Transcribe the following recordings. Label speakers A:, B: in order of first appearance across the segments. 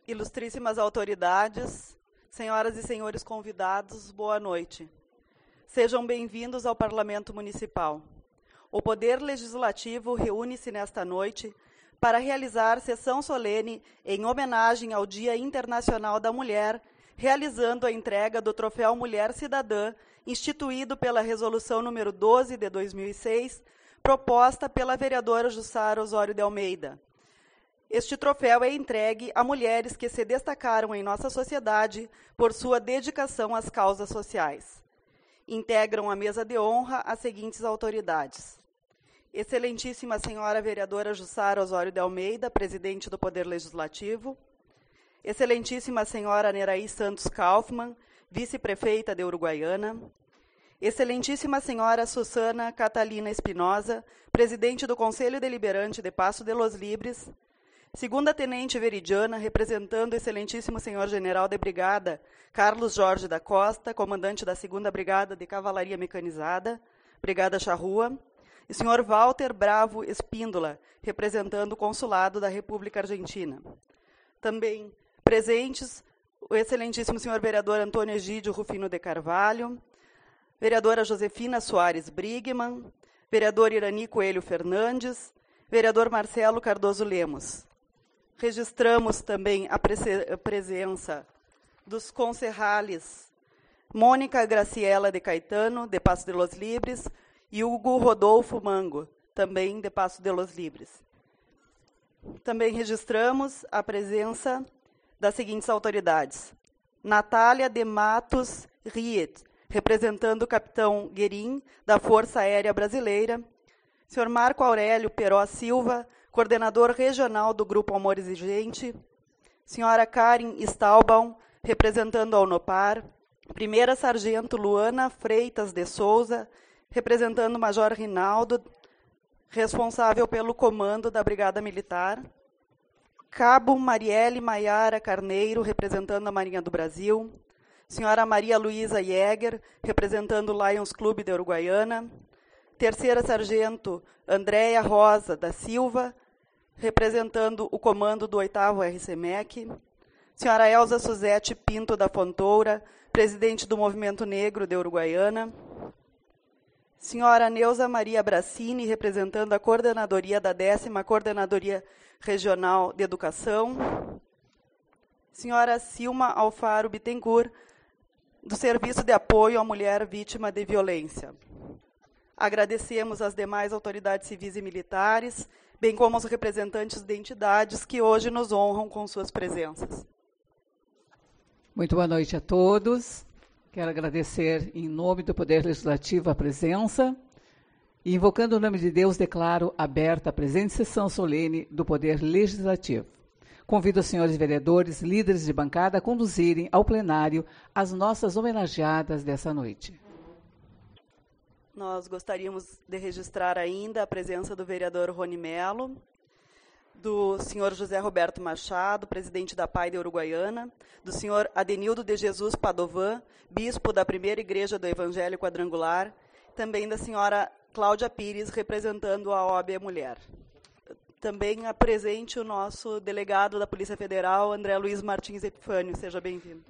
A: Ilustríssimas autoridades, senhoras e senhores convidados, boa noite. Sejam bem-vindos ao Parlamento Municipal. O Poder Legislativo reúne-se nesta noite para realizar sessão solene em homenagem ao Dia Internacional da Mulher, realizando a entrega do Troféu Mulher Cidadã, instituído pela Resolução número 12 de 2006, proposta pela vereadora Jussara Osório de Almeida. Este troféu é entregue a mulheres que se destacaram em nossa sociedade por sua dedicação às causas sociais. Integram a mesa de honra as seguintes autoridades: Excelentíssima Senhora Vereadora Jussara Osório de Almeida, Presidente do Poder Legislativo. Excelentíssima Senhora Neraí Santos Kaufmann, Vice-Prefeita de Uruguaiana. Excelentíssima Senhora Susana Catalina Espinosa, Presidente do Conselho Deliberante de Passo de los Libres. Segunda Tenente Veridiana, representando o Excelentíssimo Senhor General de Brigada, Carlos Jorge da Costa, comandante da 2ª Brigada de Cavalaria Mecanizada, Brigada Charrua, e Sr. Walter Bravo Espíndola, representando o Consulado da República Argentina. Também presentes o Excelentíssimo Senhor Vereador Antônio Egídio Rufino de Carvalho, Vereadora Josefina Soares Brigman, Vereador Irani Coelho Fernandes, Vereador Marcelo Cardoso Lemos. Registramos também a presença dos concerrales Mônica Graciela de Caetano, de Passo de los Libres, e Hugo Rodolfo Mango, também de Passo de los Libres. Também registramos a presença das seguintes autoridades: Natália de Matos Riet, representando o capitão Guerin, da Força Aérea Brasileira, Sr. Marco Aurélio Peró Silva, coordenador regional do Grupo Amor Exigente, Sra. Karen Staubbaum, representando a UNOPAR, Primeira Sargento Luana Freitas de Souza, representando o Major Rinaldo, responsável pelo comando da Brigada Militar, Cabo Marielle Maiara Carneiro, representando a Marinha do Brasil, Sra. Maria Luísa Jäger, representando o Lions Clube de Uruguaiana, Terceira Sargento Andréia Rosa da Silva, representando o comando do 8º RCMEC, Sra. Elza Suzete Pinto da Fontoura, presidente do Movimento Negro de Uruguaiana, Sra. Neuza Maria Bracini, representando a coordenadoria da 10ª Coordenadoria Regional de Educação, Sra. Silma Alfaro Bittencourt, do Serviço de Apoio à Mulher Vítima de Violência. Agradecemos às demais autoridades civis e militares, bem como aos representantes de entidades que hoje nos honram com suas presenças.
B: Muito boa noite a todos. Quero agradecer em nome do Poder Legislativo a presença e, invocando o nome de Deus, declaro aberta a presente sessão solene do Poder Legislativo. Convido os senhores vereadores, líderes de bancada, a conduzirem ao plenário as nossas homenageadas dessa noite.
A: Nós gostaríamos de registrar ainda a presença do vereador Rony Melo, do senhor José Roberto Machado, presidente da PAI de Uruguaiana, do senhor Adenildo de Jesus Padovan, bispo da Primeira Igreja do Evangelho Quadrangular, também da senhora Cláudia Pires, representando a OAB Mulher. Também apresente o nosso delegado da Polícia Federal, André Luiz Martins Epifânio. Seja bem-vindo.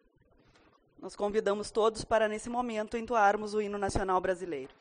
A: Nós convidamos todos para, nesse momento, entoarmos o hino nacional brasileiro.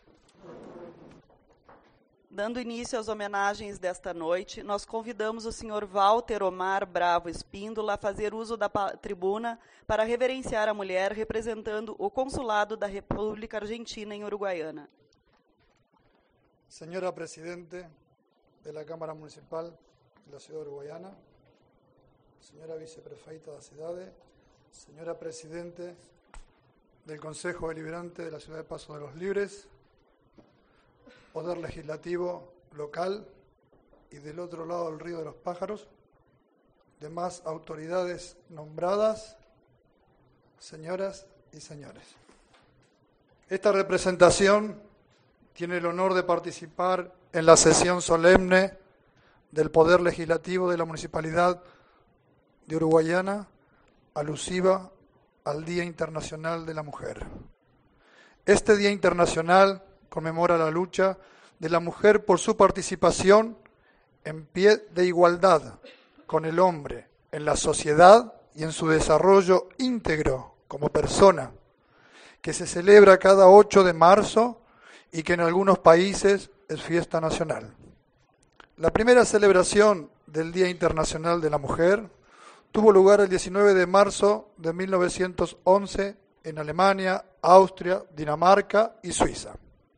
A: Dando início às homenagens desta noite, nós convidamos o senhor Walter Omar Bravo Espíndola a fazer uso da tribuna para reverenciar a mulher, representando o Consulado da República Argentina em Uruguaiana.
C: Señora Presidente de la Cámara Municipal de la Ciudad de Uruguaiana, señora Viceprefeita da Cidade, señora Presidente del Consejo Deliberante de la Ciudad de Paso de los Libres, Poder Legislativo local y del otro lado del Río de los Pájaros, demás autoridades nombradas, señoras y señores. Esta representación tiene el honor de participar en la sesión solemne del Poder Legislativo de la Municipalidad de Uruguaiana, alusiva al Día Internacional de la Mujer. Este Día Internacional conmemora la lucha de la mujer por su participación en pie de igualdad con el hombre en la sociedad y en su desarrollo íntegro como persona, que se celebra cada 8 de marzo y que en algunos países es fiesta nacional. La primera celebración del Día Internacional de la Mujer tuvo lugar el 19 de marzo de 1911 en Alemania, Austria, Dinamarca y Suiza.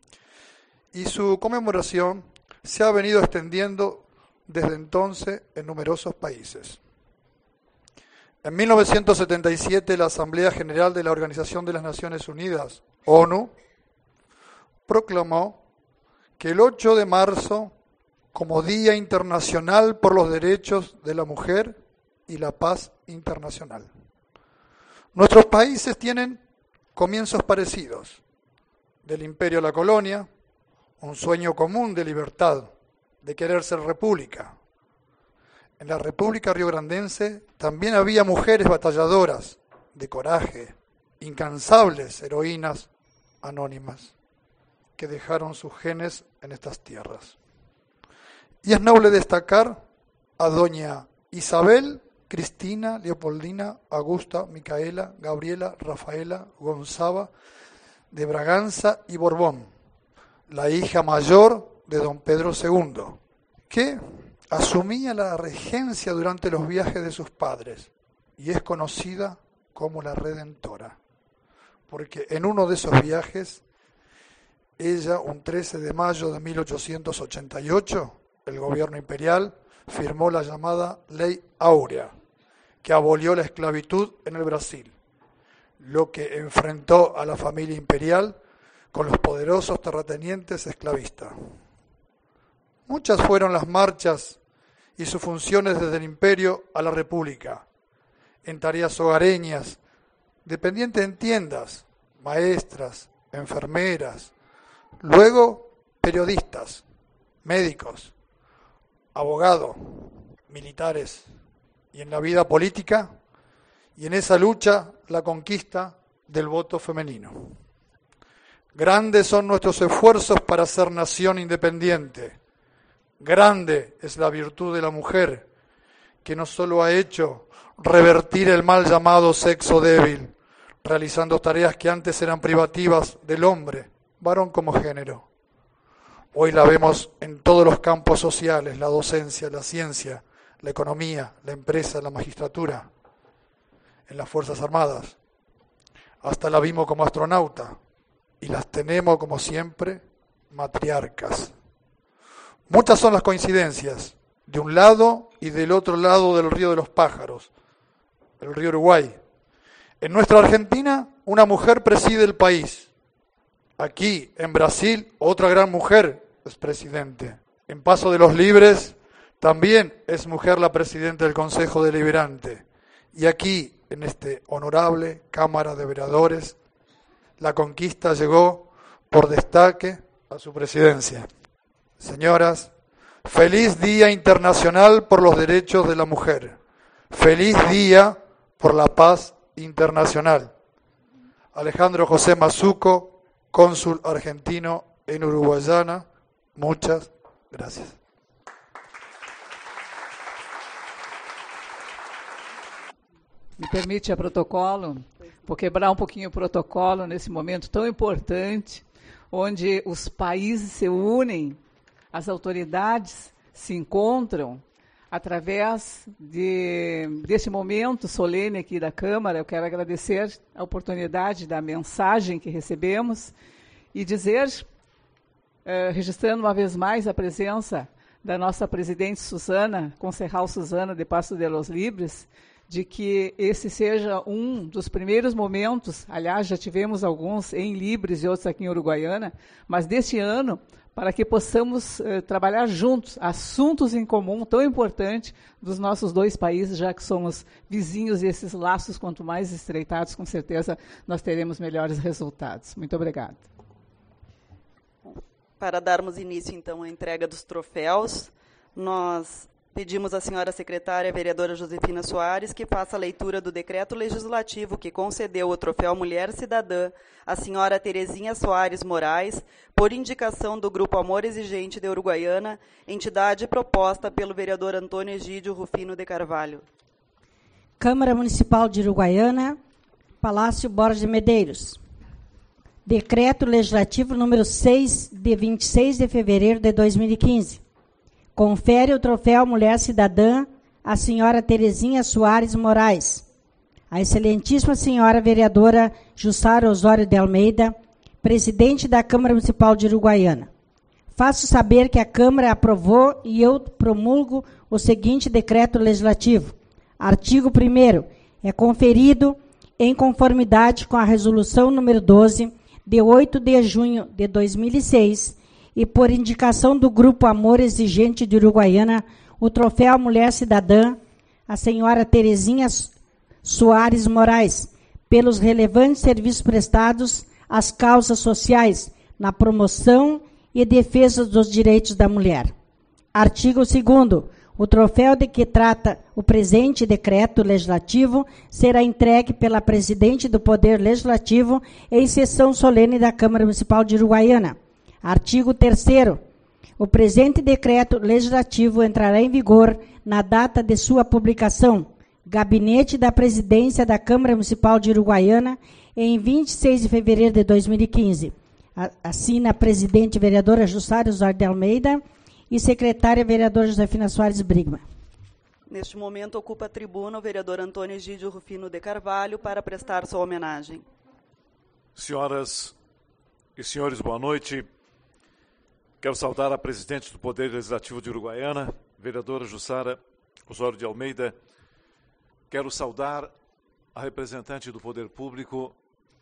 C: Y su conmemoración se ha venido extendiendo desde entonces en numerosos países. En 1977, la Asamblea General de la Organización de las Naciones Unidas, ONU, proclamó que el 8 de marzo, como Día Internacional por los Derechos de la Mujer y la Paz Internacional. Nuestros países tienen comienzos parecidos, del imperio a la colonia, un sueño común de libertad, de querer ser república. En la República Riograndense también había mujeres batalladoras, de coraje, incansables heroínas anónimas, que dejaron sus genes en estas tierras. Y es noble destacar a doña Isabel, Cristina, Leopoldina, Augusta, Micaela, Gabriela, Rafaela, Gonzaga, de Braganza y Borbón, la hija mayor de don Pedro II, que asumía la regencia durante los viajes de sus padres y es conocida como la Redentora, porque en uno de esos viajes, ella, un 13 de mayo de 1888, el gobierno imperial firmó la llamada Ley Áurea, que abolió la esclavitud en el Brasil, lo que enfrentó a la familia imperial con los poderosos terratenientes esclavistas. Muchas fueron las marchas y sus funciones desde el imperio a la república, en tareas hogareñas, dependientes en tiendas, maestras, enfermeras, luego periodistas, médicos, abogados, militares, y en la vida política, y en esa lucha la conquista del voto femenino. Grandes son nuestros esfuerzos para ser nación independiente. Grande es la virtud de la mujer, que no solo ha hecho revertir el mal llamado sexo débil, realizando tareas que antes eran privativas del hombre, varón como género. Hoy la vemos en todos los campos sociales, la docencia, la ciencia, la economía, la empresa, la magistratura, en las Fuerzas Armadas. Hasta la vimos como astronauta y las tenemos, como siempre, matriarcas. Muchas son las coincidencias, de un lado y del otro lado del río de los pájaros, el río Uruguay. En nuestra Argentina, una mujer preside el país. Aquí, en Brasil, otra gran mujer es presidente. En Paso de los Libres, también es mujer la presidenta del Consejo Deliberante. Y aquí, en este honorable Cámara de Vereadores, la conquista llegó por destaque a su presidencia. Señoras, feliz Día Internacional por los Derechos de la Mujer. Feliz Día por la Paz Internacional. Alejandro José Mazuco, cónsul argentino en Uruguayana, muchas gracias.
B: Me permite a protocolo, vou quebrar um pouquinho o protocolo nesse momento tão importante, onde os países se unem, as autoridades se encontram através desse momento solene aqui da Câmara. Eu quero agradecer a oportunidade da mensagem que recebemos e dizer, registrando uma vez mais a presença da nossa presidente Susana, concejal Susana de Paso de los Libres, de que esse seja um dos primeiros momentos, aliás, já tivemos alguns em Libres e outros aqui em Uruguaiana, mas deste ano, para que possamos trabalhar juntos, assuntos em comum tão importantes dos nossos dois países, já que somos vizinhos e esses laços, quanto mais estreitados, com certeza nós teremos melhores resultados. Muito obrigada.
A: Para darmos início, então, à entrega dos troféus, nós pedimos à senhora secretária, vereadora Josefina Soares, que faça a leitura do decreto legislativo que concedeu o troféu Mulher Cidadã à senhora Terezinha Soares Moraes, por indicação do Grupo Amor Exigente de Uruguaiana, entidade proposta pelo vereador Antônio Egídio Rufino de Carvalho.
D: Câmara Municipal de Uruguaiana, Palácio Borges de Medeiros. Decreto Legislativo número 6, de 26 de fevereiro de 2015. Confere o troféu Mulher Cidadã à senhora Terezinha Soares Moraes. A excelentíssima senhora vereadora Jussara Osório de Almeida, presidente da Câmara Municipal de Uruguaiana. Faço saber que a Câmara aprovou e eu promulgo o seguinte decreto legislativo. Artigo 1º. É conferido em conformidade com a resolução número 12, de 8 de junho de 2006, e por indicação do Grupo Amor Exigente de Uruguaiana, o troféu Mulher Cidadã, a senhora Terezinha Soares Moraes, pelos relevantes serviços prestados às causas sociais, na promoção e defesa dos direitos da mulher. Artigo 2º. O troféu de que trata o presente decreto legislativo será entregue pela presidente do Poder Legislativo em sessão solene da Câmara Municipal de Uruguaiana. Artigo 3º. O presente decreto legislativo entrará em vigor na data de sua publicação. Gabinete da Presidência da Câmara Municipal de Uruguaiana, em 26 de fevereiro de 2015. Assina a presidente vereadora Jussara Osório de Almeida e secretária vereadora Josefina Soares Brigman.
A: Neste momento, ocupa a tribuna o vereador Antônio Egídio Rufino de Carvalho para prestar sua homenagem.
E: Senhoras e senhores, boa noite. Quero saudar a presidente do Poder Legislativo de Uruguaiana, vereadora Jussara Osório de Almeida. Quero saudar a representante do Poder Público,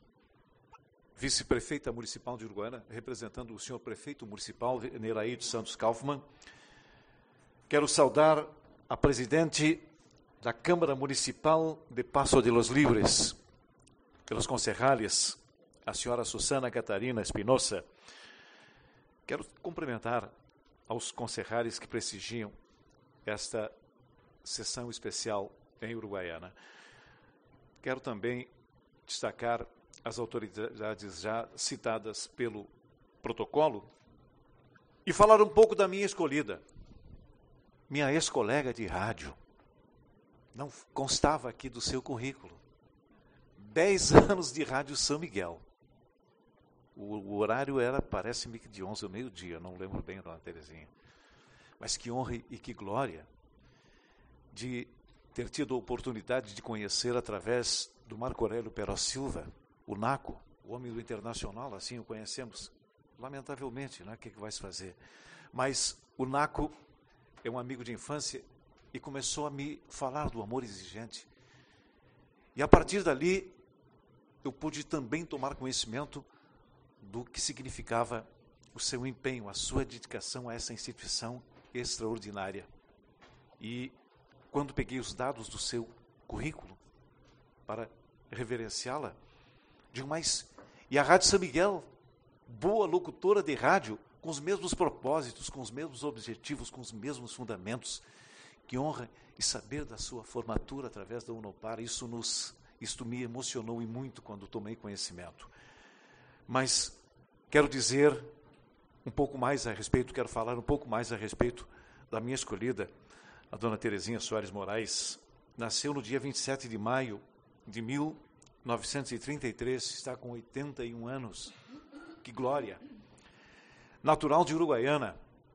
E: vice-prefeita municipal de Uruguaiana, representando o senhor prefeito municipal, Neraíde Santos Kaufmann. Quero saudar a presidente da Câmara Municipal de Paso de los Libres, pelos concejales, a senhora Susana Catarina Espinosa. Quero cumprimentar aos concejales que prestigiam esta sessão especial em Uruguaiana. Quero também destacar as autoridades já citadas pelo protocolo e falar um pouco da minha escolhida, minha ex-colega de rádio. Não constava aqui do seu currículo. 10 anos de Rádio São Miguel. O horário era, parece-me que de 11 ao meio-dia, não lembro bem, dona Terezinha. Mas que honra e que glória de ter tido a oportunidade de conhecer através do Marco Aurélio Peroz Silva, o Naco, o homem do Internacional, assim o conhecemos. Lamentavelmente, né? O que vai se fazer? Mas o Naco é um amigo de infância e começou a me falar do amor exigente. E a partir dali, eu pude também tomar conhecimento do que significava o seu empenho, a sua dedicação a essa instituição extraordinária. E quando peguei os dados do seu currículo para reverenciá-la, digo, mas e a Rádio São Miguel, boa locutora de rádio, com os mesmos propósitos, com os mesmos objetivos, com os mesmos fundamentos. Que honra e saber da sua formatura através da Unopar, isto me emocionou e muito quando tomei conhecimento. Mas quero dizer um pouco mais a respeito, quero falar um pouco mais a respeito da minha escolhida, a dona Terezinha Soares Moraes. Nasceu no dia 27 de maio de 1933, está com 81 anos. Que glória! Natural de Uruguaiana,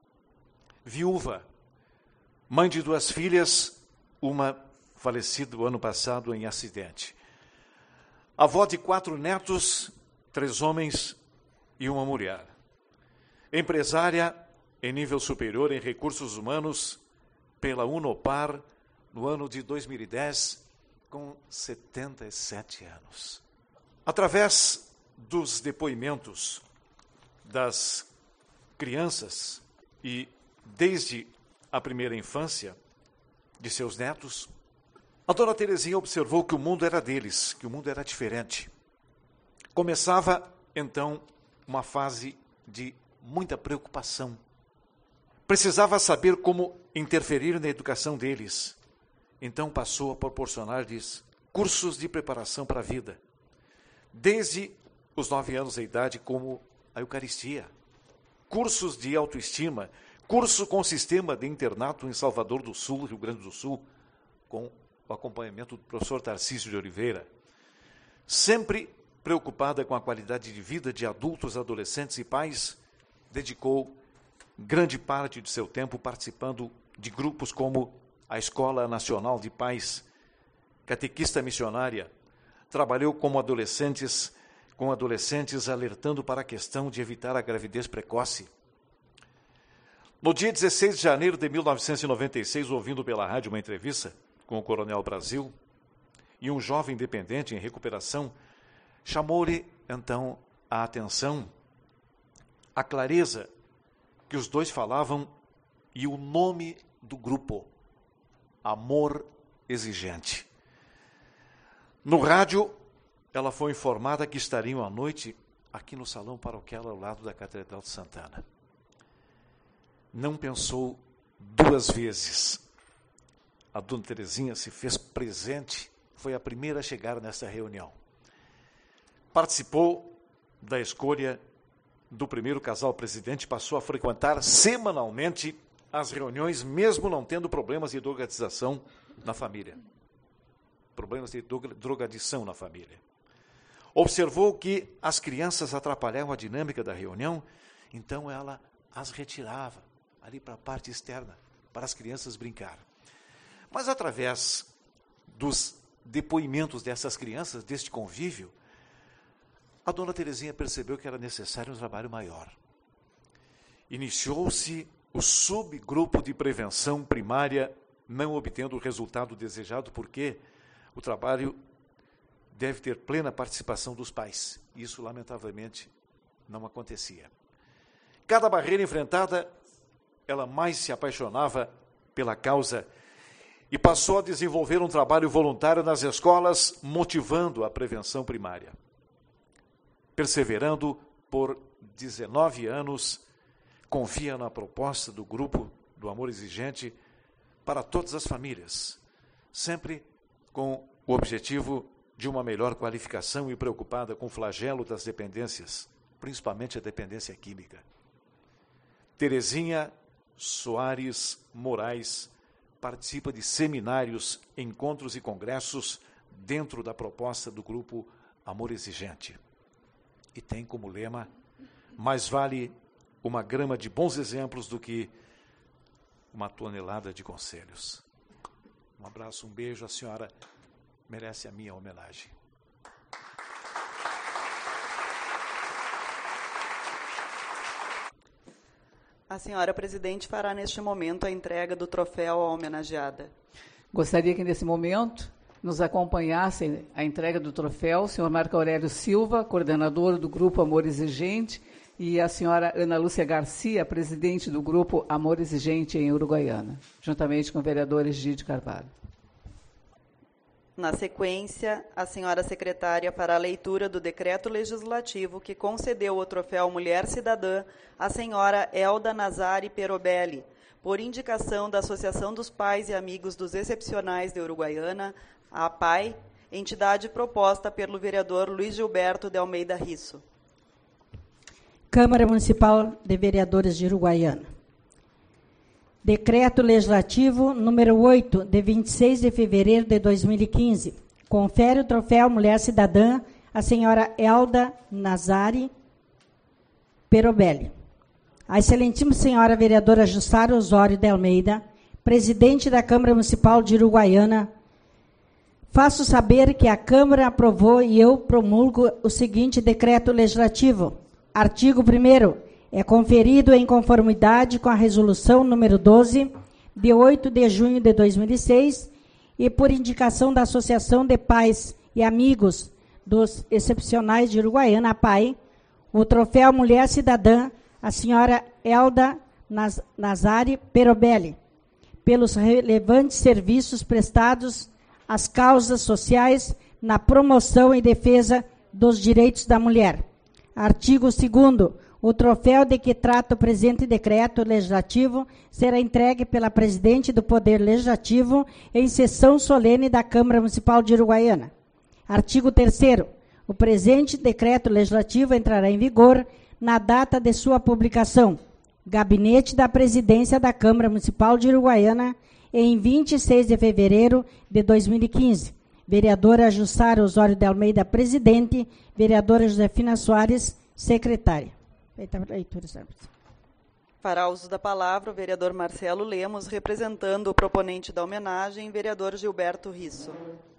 E: viúva, mãe de 2 filhas, uma falecida o ano passado em acidente. Avó de 4 netos, 3 homens e uma mulher. Empresária em nível superior em recursos humanos pela Unopar no ano de 2010, com 77 anos. Através dos depoimentos das crianças e desde a primeira infância de seus netos, a dona Terezinha observou que o mundo era deles, que o mundo era diferente. Começava, então, uma fase de muita preocupação. Precisava saber como interferir na educação deles. Então passou a proporcionar-lhes cursos de preparação para a vida. Desde os 9 anos de idade, como a Eucaristia. Cursos de autoestima, curso com sistema de internato em Salvador do Sul, Rio Grande do Sul, com o o acompanhamento do professor Tarcísio de Oliveira, sempre preocupada com a qualidade de vida de adultos, adolescentes e pais, dedicou grande parte de seu tempo participando de grupos como a Escola Nacional de Pais, catequista missionária, trabalhou com adolescentes alertando para a questão de evitar a gravidez precoce. No dia 16 de janeiro de 1996, ouvindo pela rádio uma entrevista com o Coronel Brasil, e um jovem dependente em recuperação, chamou-lhe, então, a atenção, a clareza que os dois falavam e o nome do grupo, Amor Exigente. No rádio, ela foi informada que estariam à noite aqui no salão paroquial ao lado da Catedral de Santana. Não pensou duas vezes. A dona Terezinha se fez presente, foi a primeira a chegar nessa reunião. Participou da escolha do primeiro casal presidente, passou a frequentar semanalmente as reuniões, mesmo não tendo problemas de drogadização na família. Problemas de drogadição na família. Observou que as crianças atrapalhavam a dinâmica da reunião, então ela as retirava ali para a parte externa, para as crianças brincar. Mas através dos depoimentos dessas crianças, deste convívio, a dona Terezinha percebeu que era necessário um trabalho maior. Iniciou-se o subgrupo de prevenção primária, não obtendo o resultado desejado, porque o trabalho deve ter plena participação dos pais. Isso, lamentavelmente, não acontecia. Cada barreira enfrentada, ela mais se apaixonava pela causa e passou a desenvolver um trabalho voluntário nas escolas, motivando a prevenção primária. Perseverando por 19 anos, confia na proposta do grupo do Amor Exigente para todas as famílias, sempre com o objetivo de uma melhor qualificação e preocupada com o flagelo das dependências, principalmente a dependência química. Terezinha Soares Moraes participa de seminários, encontros e congressos dentro da proposta do grupo Amor Exigente. E tem como lema: mais vale uma grama de bons exemplos do que uma tonelada de conselhos. Um abraço, um beijo, a senhora merece a minha homenagem.
A: A senhora presidente fará neste momento a entrega do troféu à homenageada.
B: Gostaria que nesse momento nos acompanhasse a entrega do troféu o senhor Marco Aurélio Silva, coordenador do Grupo Amor Exigente, e a senhora Ana Lúcia Garcia, presidente do Grupo Amor Exigente em Uruguaiana, juntamente com o vereador Egídio Carvalho.
A: Na sequência, a senhora secretária fará a leitura do decreto legislativo que concedeu o troféu Mulher Cidadã à senhora Elda Nazari Perobelli, por indicação da Associação dos Pais e Amigos dos Excepcionais de Uruguaiana, a APAI, entidade proposta pelo vereador Luiz Gilberto de Almeida Risso.
D: Câmara Municipal de Vereadores de Uruguaiana. Decreto Legislativo número 8, de 26 de fevereiro de 2015, confere o troféu Mulher Cidadã à senhora Elda Nazari Perobelli. A excelentíssima senhora vereadora Jussara Osório de Almeida, presidente da Câmara Municipal de Uruguaiana, faço saber que a Câmara aprovou e eu promulgo o seguinte decreto legislativo. Artigo 1º. É conferido em conformidade com a Resolução número 12, de 8 de junho de 2006, e por indicação da Associação de Pais e Amigos dos Excepcionais de Uruguaiana, APAI, o troféu Mulher Cidadã, a senhora Elda Nazari Perobelli, pelos relevantes serviços prestados às causas sociais na promoção e defesa dos direitos da mulher. Artigo 2º. O troféu de que trata o presente decreto legislativo será entregue pela presidente do Poder Legislativo em sessão solene da Câmara Municipal de Uruguaiana. Artigo 3º. O presente decreto legislativo entrará em vigor na data de sua publicação. Gabinete da Presidência da Câmara Municipal de Uruguaiana, em 26 de fevereiro de 2015. Vereadora Jussara Osório de Almeida, presidente. Vereadora Josefina Soares, secretária. Feita a leitura, senhores.
A: Fará uso da palavra o vereador Marcelo Lemos, representando o proponente da homenagem, vereador Gilberto Risso.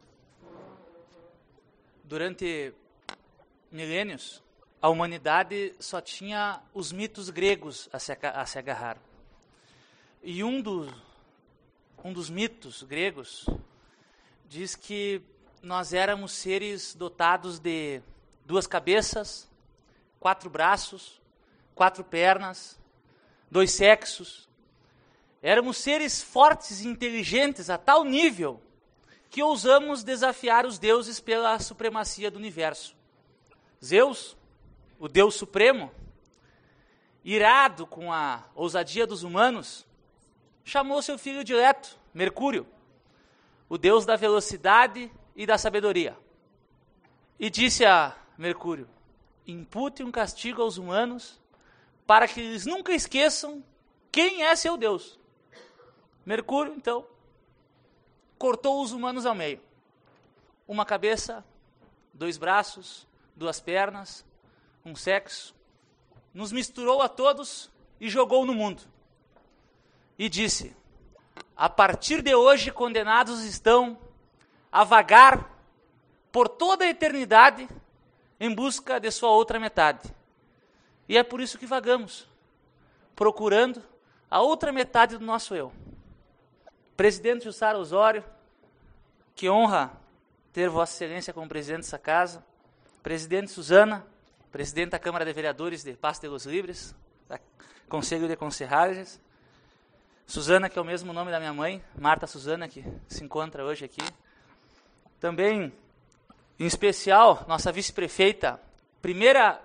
F: Durante milênios, a humanidade só tinha os mitos gregos a se agarrar. E um dos mitos gregos diz que nós éramos seres dotados de 2 cabeças, 4 braços, 4 pernas, 2 sexos. Éramos seres fortes e inteligentes a tal nível que ousamos desafiar os deuses pela supremacia do universo. Zeus, o Deus Supremo, irado com a ousadia dos humanos, chamou seu filho dileto, Mercúrio, o deus da velocidade e da sabedoria, e disse a Mercúrio: impute um castigo aos humanos para que eles nunca esqueçam quem é seu Deus. Mercúrio, então, cortou os humanos ao meio. 1 cabeça, 2 braços, 2 pernas, 1 sexo. Nos misturou a todos e jogou no mundo. E disse: a partir de hoje condenados estão a vagar por toda a eternidade em busca de sua outra metade. E é por isso que vagamos, procurando a outra metade do nosso eu. Presidente Jussara Osório, que honra ter Vossa Excelência como presidente dessa casa. Presidente Suzana, presidente da Câmara de Vereadores de Pasto de los Libres, da Conselho de Conselheiros. Suzana, que é o mesmo nome da minha mãe, Marta Suzana, que se encontra hoje aqui. Também, em especial, nossa vice-prefeita, primeira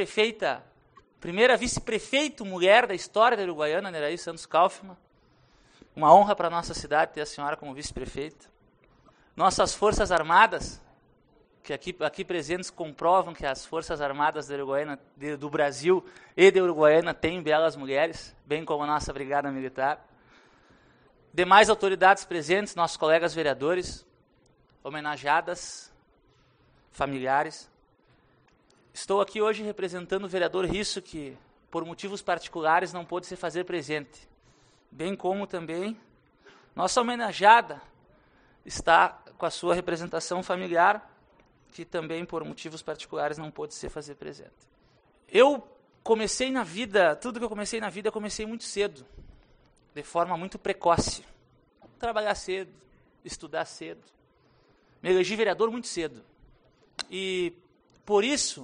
F: vice-prefeito mulher da história da Uruguaiana, Neraí Santos Kaufmann. Uma honra para a nossa cidade ter a senhora como vice-prefeita. Nossas Forças Armadas, que aqui presentes comprovam que as Forças Armadas da Uruguaiana, do Brasil e da Uruguaiana têm belas mulheres, bem como a nossa Brigada Militar. Demais autoridades presentes, nossos colegas vereadores, homenageadas, familiares. Estou aqui hoje representando o vereador Risso, que por motivos particulares não pôde se fazer presente. Bem como também nossa homenageada está com a sua representação familiar, que também por motivos particulares não pôde se fazer presente. Eu comecei na vida, tudo que eu comecei na vida, eu comecei muito cedo, de forma muito precoce. Trabalhar cedo, estudar cedo. Me elegi vereador muito cedo. E por isso,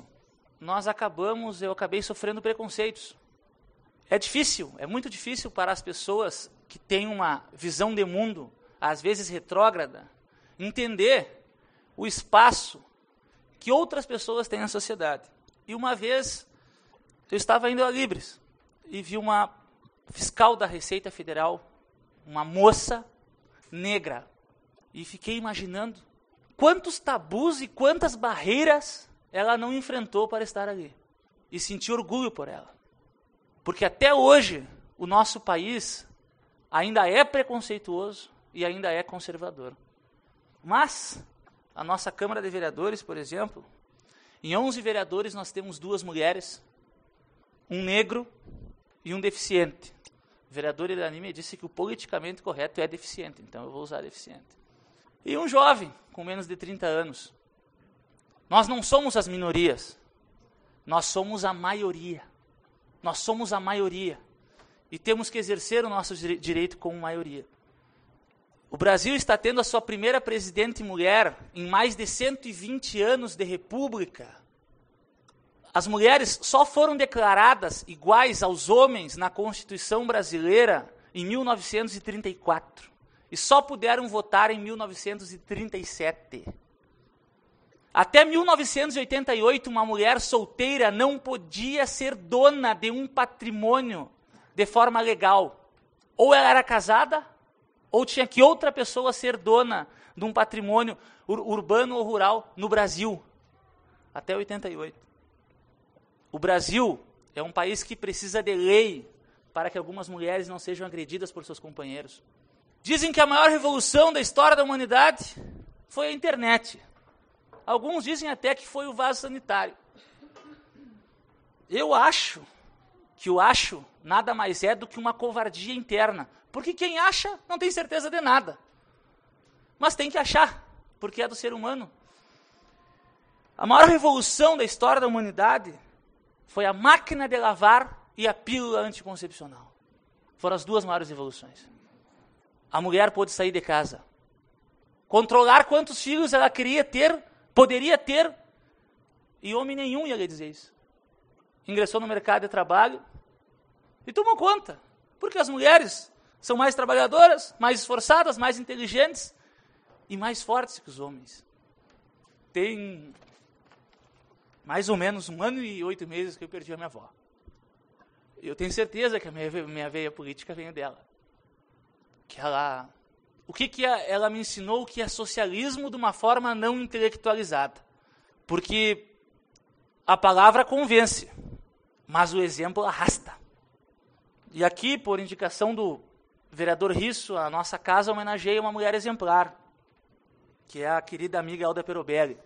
F: eu acabei sofrendo preconceitos. É difícil, é muito difícil para as pessoas que têm uma visão de mundo, às vezes retrógrada, entender o espaço que outras pessoas têm na sociedade. E uma vez, eu estava indo a Libres e vi uma fiscal da Receita Federal, uma moça negra, e fiquei imaginando quantos tabus e quantas barreiras ela não enfrentou para estar ali. E senti orgulho por ela. Porque até hoje, o nosso país ainda é preconceituoso e ainda é conservador. Mas a nossa Câmara de Vereadores, por exemplo, em 11 vereadores nós temos 2 mulheres, um negro e um deficiente. O vereador Irani me disse que o politicamente correto é deficiente, então eu vou usar deficiente. E um jovem com menos de 30 anos. Nós não somos as minorias, nós somos a maioria. Nós somos a maioria e temos que exercer o nosso direito como maioria. O Brasil está tendo a sua primeira presidente mulher em mais de 120 anos de república. As mulheres só foram declaradas iguais aos homens na Constituição brasileira em 1934 e só puderam votar em 1937. Até 1988, uma mulher solteira não podia ser dona de um patrimônio de forma legal. Ou ela era casada, ou tinha que outra pessoa ser dona de um patrimônio urbano ou rural no Brasil. Até 88. O Brasil é um país que precisa de lei para que algumas mulheres não sejam agredidas por seus companheiros. Dizem que a maior revolução da história da humanidade foi a internet. Alguns dizem até que foi o vaso sanitário. Eu acho que o acho nada mais é do que uma covardia interna. Porque quem acha não tem certeza de nada. Mas tem que achar, porque é do ser humano. A maior revolução da história da humanidade foi a máquina de lavar e a pílula anticoncepcional. Foram as duas maiores revoluções. A mulher pôde sair de casa, controlar quantos filhos ela queria ter, poderia ter, e homem nenhum ia lhe dizer isso. Ingressou no mercado de trabalho e tomou conta, porque as mulheres são mais trabalhadoras, mais esforçadas, mais inteligentes e mais fortes que os homens. Tem mais ou menos 1 ano e 8 meses que eu perdi a minha avó. Eu tenho certeza que a minha veia política vem dela. Ela me ensinou que é socialismo de uma forma não intelectualizada. Porque a palavra convence, mas o exemplo arrasta. E aqui, por indicação do vereador Risso, a nossa casa homenageia uma mulher exemplar, que é a querida amiga Elda Perobelli.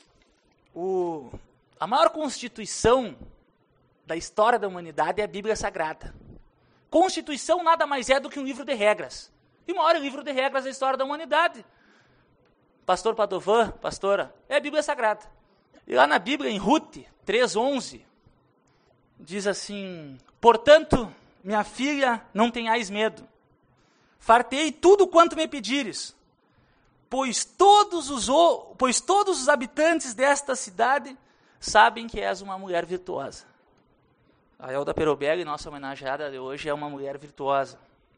F: A maior constituição da história da humanidade é a Bíblia Sagrada. Constituição nada mais é do que um livro de regras. E o maior livro de regras da história da humanidade. Pastor Padovan, pastora, é a Bíblia Sagrada. E lá na Bíblia, em Ruth 3:11, diz assim: portanto, minha filha, não tenhais medo. Fartei tudo quanto me pedires, pois todos os habitantes desta cidade sabem que és uma mulher virtuosa. A Elda Perobelli, nossa homenageada de hoje, é uma mulher virtuosa,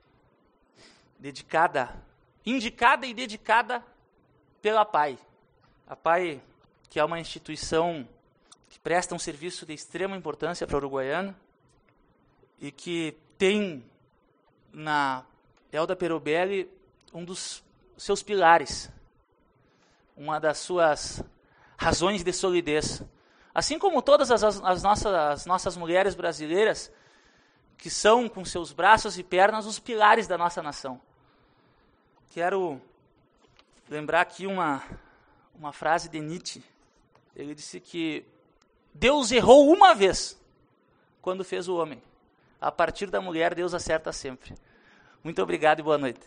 F: indicada e dedicada pela PAI. A PAI, que é uma instituição que presta um serviço de extrema importância para a Uruguaiana e que tem na Elda Perobelli um dos seus pilares, uma das suas razões de solidez. Assim como todas as nossas mulheres brasileiras, que são, com seus braços e pernas, os pilares da nossa nação. Quero lembrar aqui uma frase de Nietzsche. Ele disse que Deus errou uma vez quando fez o homem. A partir da mulher, Deus acerta sempre. Muito obrigado e boa noite.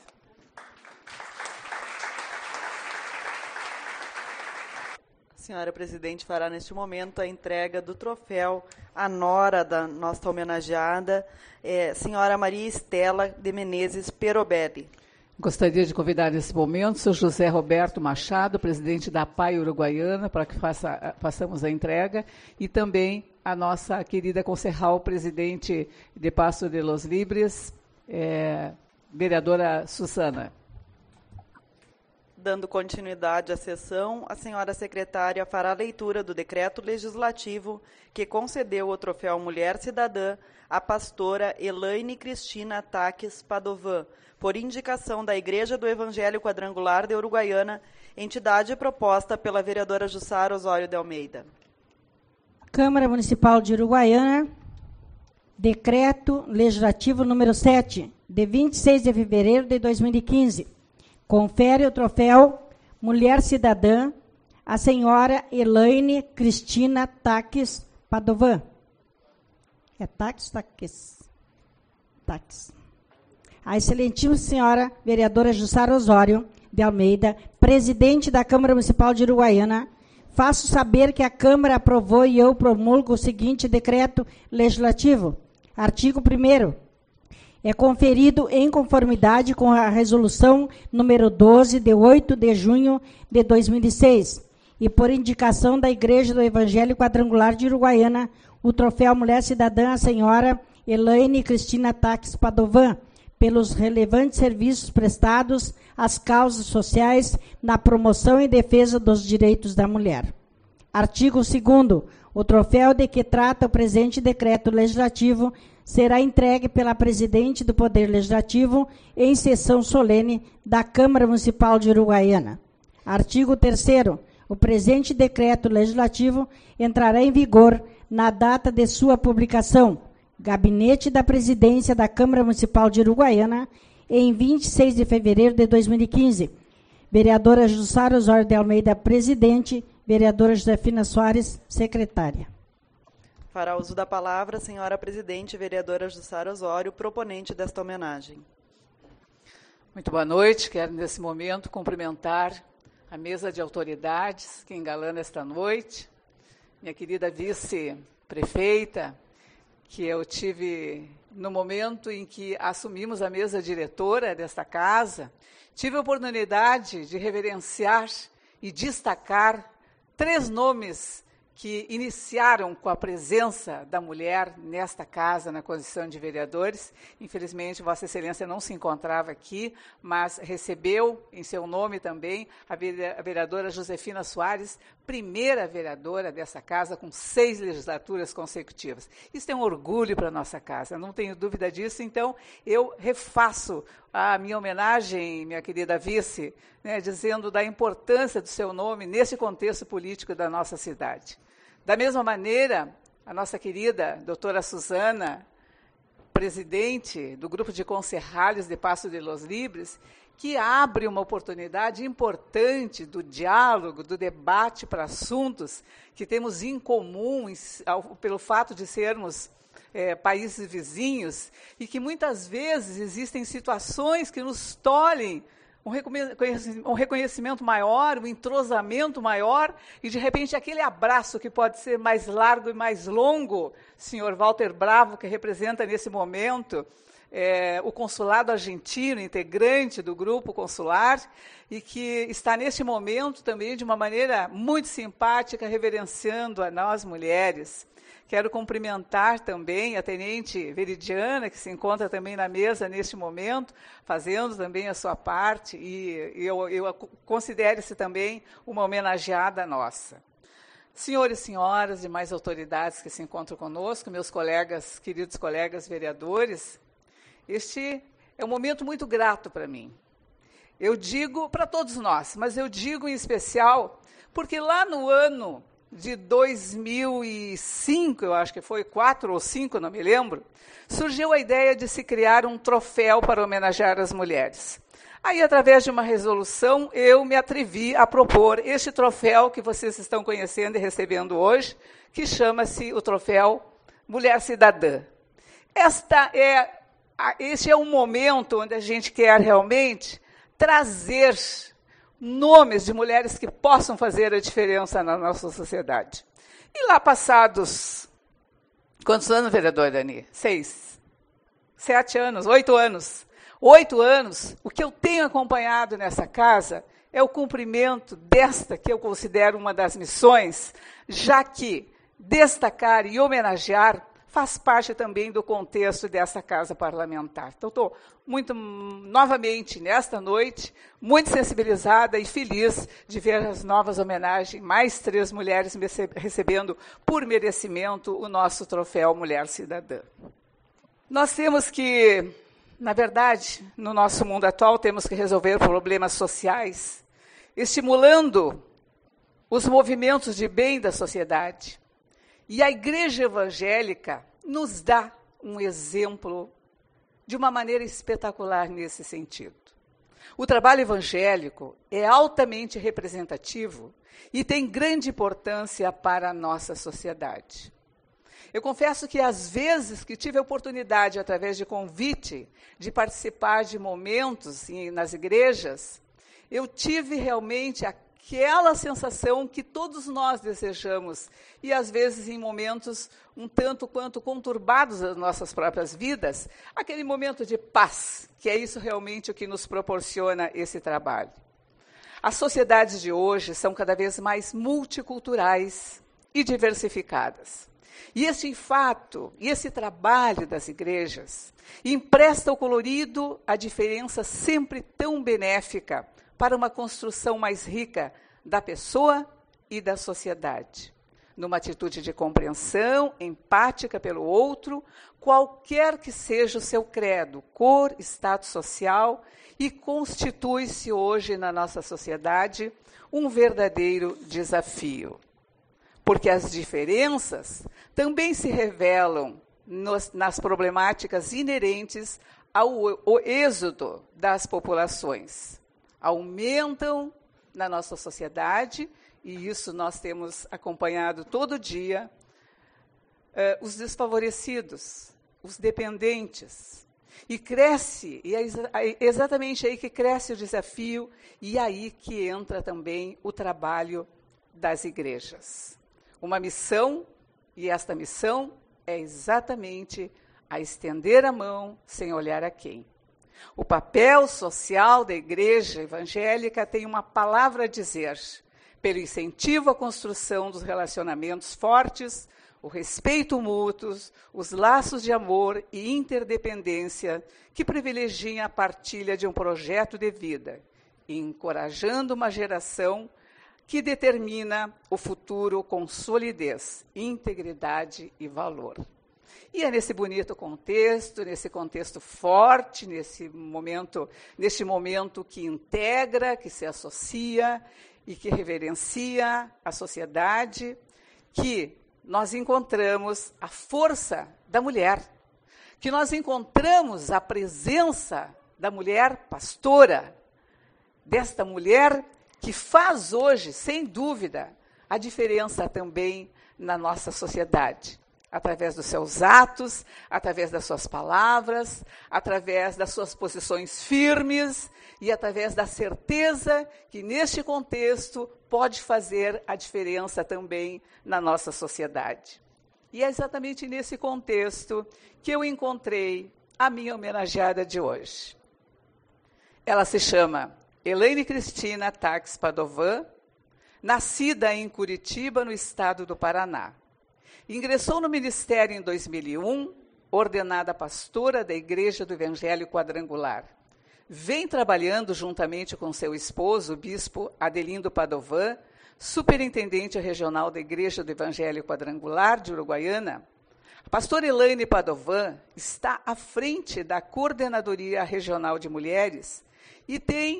A: A senhora presidente fará neste momento a entrega do troféu à nora da nossa homenageada, senhora Maria Estela de Menezes Perobelli.
B: Gostaria de convidar nesse momento o senhor José Roberto Machado, presidente da PAI Uruguaiana, para que façamos a entrega, e também a nossa querida concejal, presidente de Paso de los Libres, vereadora Susana.
A: Dando continuidade à sessão, a senhora secretária fará a leitura do decreto legislativo que concedeu o troféu Mulher Cidadã à pastora Elaine Cristina Taques Padovan, por indicação da Igreja do Evangelho Quadrangular de Uruguaiana, entidade proposta pela vereadora Jussara Osório de Almeida.
D: Câmara Municipal de Uruguaiana, decreto legislativo número 7, de 26 de fevereiro de 2015. Confere o troféu Mulher Cidadã à senhora Elaine Cristina Taques Padovan. É Taques? Taques. A excelentíssima senhora vereadora Jussara Osório de Almeida, presidente da Câmara Municipal de Uruguaiana, faço saber que a Câmara aprovou e eu promulgo o seguinte decreto legislativo. Artigo 1º. É conferido em conformidade com a resolução número 12, de 8 de junho de 2006, e por indicação da Igreja do Evangelho Quadrangular de Uruguaiana, o troféu Mulher Cidadã à senhora Elaine Cristina Taques Padovan, pelos relevantes serviços prestados às causas sociais na promoção e defesa dos direitos da mulher. Artigo 2º. O troféu de que trata o presente decreto legislativo será entregue pela presidente do Poder Legislativo em sessão solene da Câmara Municipal de Uruguaiana. Artigo 3º. O presente decreto legislativo entrará em vigor na data de sua publicação. Gabinete da Presidência da Câmara Municipal de Uruguaiana, em 26 de fevereiro de 2015. Vereadora Jussara Osório de Almeida, presidente. Vereadora Josefina Soares, secretária.
A: Fará uso da palavra a senhora presidente, vereadora Jussara Osório, proponente desta homenagem.
B: Muito boa noite. Quero, nesse momento, cumprimentar a mesa de autoridades que engalana esta noite, minha querida vice-prefeita, que eu tive no momento em que assumimos a mesa diretora desta casa, tive a oportunidade de reverenciar e destacar 3 nomes que iniciaram com a presença da mulher nesta casa, na condição de vereadores. Infelizmente, Vossa Excelência não se encontrava aqui, mas recebeu em seu nome também a vereadora Josefina Soares, primeira vereadora dessa casa, com 6 legislaturas consecutivas. Isso é um orgulho para a nossa casa, não tenho dúvida disso. Então, eu refaço a minha homenagem, minha querida vice, dizendo da importância do seu nome nesse contexto político da nossa cidade. Da mesma maneira, a nossa querida doutora Suzana, presidente do grupo de concerralhos de Passo de los Libres, que abre uma oportunidade importante do diálogo, do debate para assuntos que temos em comum pelo fato de sermos países vizinhos e que muitas vezes existem situações que nos tolhem um reconhecimento maior, um entrosamento maior, e, de repente, aquele abraço que pode ser mais largo e mais longo, senhor Walter Bravo, que representa nesse momento o consulado argentino, integrante do grupo consular, e que está, neste momento, também, de uma maneira muito simpática, reverenciando a nós, mulheres. Quero cumprimentar também a tenente Veridiana, que se encontra também na mesa neste momento, fazendo também a sua parte, e eu considero-se também uma homenageada nossa. Senhores e senhoras, demais autoridades que se encontram conosco, meus colegas, queridos colegas vereadores, este é um momento muito grato para mim. Eu digo para todos nós, mas eu digo em especial porque lá no ano de 2005, eu acho que foi 4 ou 5, não me lembro, surgiu a ideia de se criar um troféu para homenagear as mulheres. Aí, através de uma resolução, eu me atrevi a propor este troféu que vocês estão conhecendo e recebendo hoje, que chama-se o troféu Mulher Cidadã. Este é um momento onde a gente quer realmente trazer nomes de mulheres que possam fazer a diferença na nossa sociedade. E lá passados, quantos anos, vereador Dani? 6, 7 anos, 8 anos. 8 anos, o que eu tenho acompanhado nessa casa é o cumprimento desta, que eu considero uma das missões, já que destacar e homenagear faz parte também do contexto dessa casa parlamentar. Então, estou muito, novamente, nesta noite, muito sensibilizada e feliz de ver as novas homenagens, mais 3 mulheres recebendo, por merecimento, o nosso troféu Mulher Cidadã. Nós temos que, na verdade, no nosso mundo atual, temos que resolver problemas sociais, estimulando os movimentos de bem da sociedade. E a Igreja Evangélica nos dá um exemplo de uma maneira espetacular nesse sentido. O trabalho evangélico é altamente representativo e tem grande importância para a nossa sociedade. Eu confesso que, às vezes que tive a oportunidade, através de convite, de participar de momentos nas igrejas, eu tive realmente aquela sensação que todos nós desejamos, e às vezes em momentos um tanto quanto conturbados das nossas próprias vidas, aquele momento de paz, que é isso realmente o que nos proporciona esse trabalho. As sociedades de hoje são cada vez mais multiculturais e diversificadas. E esse fato, e esse trabalho das igrejas, empresta ao colorido a diferença sempre tão benéfica para uma construção mais rica da pessoa e da sociedade, numa atitude de compreensão, empática pelo outro, qualquer que seja o seu credo, cor, status social, e constitui-se hoje na nossa sociedade um verdadeiro desafio. Porque as diferenças também se revelam nas problemáticas inerentes ao êxodo das populações. Aumentam na nossa sociedade, e isso nós temos acompanhado todo dia, os desfavorecidos, os dependentes. E cresce, e é exatamente aí que cresce o desafio, e aí que entra também o trabalho das igrejas. Uma missão, e esta missão é exatamente a estender a mão sem olhar a quem. O papel social da igreja evangélica tem uma palavra a dizer, pelo incentivo à construção dos relacionamentos fortes, o respeito mútuo, os laços de amor e interdependência que privilegiam a partilha de um projeto de vida, encorajando uma geração que determina o futuro com solidez, integridade e valor. E é nesse bonito contexto, nesse contexto forte, neste momento que integra, que se associa e que reverencia a sociedade, que nós encontramos a força da mulher, que nós encontramos a presença da mulher pastora, desta mulher que faz hoje, sem dúvida, a diferença também na nossa sociedade. Através dos seus atos, através das suas palavras, através das suas posições firmes e através da certeza que, neste contexto, pode fazer a diferença também na nossa sociedade. E é exatamente nesse contexto que eu encontrei a minha homenageada de hoje. Ela se chama Elaine Cristina Tax Padovan, nascida em Curitiba, no estado do Paraná. Ingressou no ministério em 2001, ordenada pastora da Igreja do Evangelho Quadrangular. Vem trabalhando juntamente com seu esposo, o bispo Adelindo Padovan, superintendente regional da Igreja do Evangelho Quadrangular de Uruguaiana. A pastora Elaine Padovan está à frente da Coordenadoria Regional de Mulheres e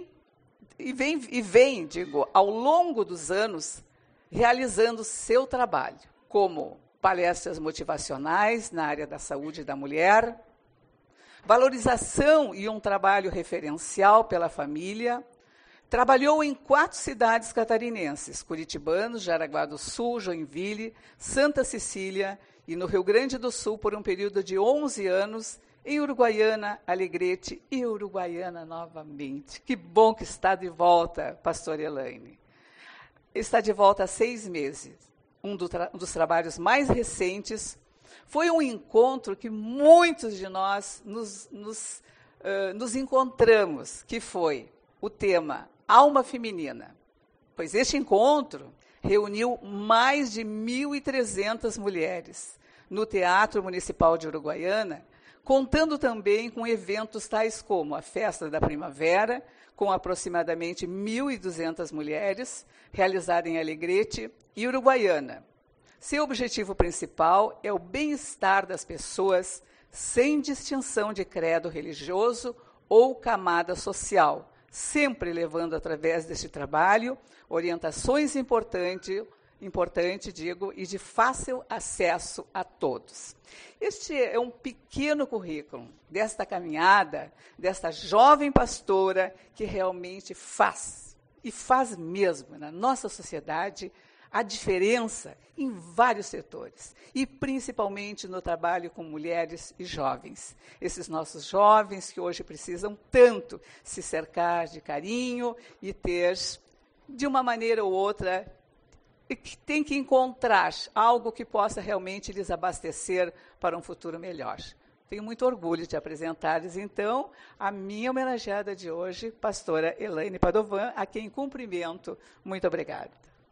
B: vem, ao longo dos anos, realizando seu trabalho como palestras motivacionais na área da saúde da mulher, valorização e um trabalho referencial pela família. Trabalhou em 4 cidades catarinenses, Curitibanos, Jaraguá do Sul, Joinville, Santa Cecília e no Rio Grande do Sul por um período de 11 anos, em Uruguaiana, Alegrete e Uruguaiana novamente. Que bom que está de volta, pastora Elaine. Está de volta há 6 meses. Um dos trabalhos mais recentes foi um encontro que muitos de nós nos encontramos, que foi o tema Alma Feminina. Pois este encontro reuniu mais de 1.300 mulheres no Teatro Municipal de Uruguaiana, contando também com eventos tais como a Festa da Primavera, com aproximadamente 1.200 mulheres, realizada em Alegrete e Uruguaiana. Seu objetivo principal é o bem-estar das pessoas, sem distinção de credo religioso ou camada social, sempre levando, através deste trabalho, orientações importantes, e de fácil acesso a todos. Este é um pequeno currículo desta caminhada, desta jovem pastora que realmente faz, e faz mesmo, na nossa sociedade, a diferença em vários setores, e principalmente no trabalho com mulheres e jovens. Esses nossos jovens que hoje precisam tanto se cercar de carinho e ter, de uma maneira ou outra, e que tem que encontrar algo que possa realmente lhes abastecer para um futuro melhor. Tenho muito orgulho de apresentar-lhes, então, a minha homenageada de hoje, pastora Elaine Padovan, a quem cumprimento. Muito obrigada.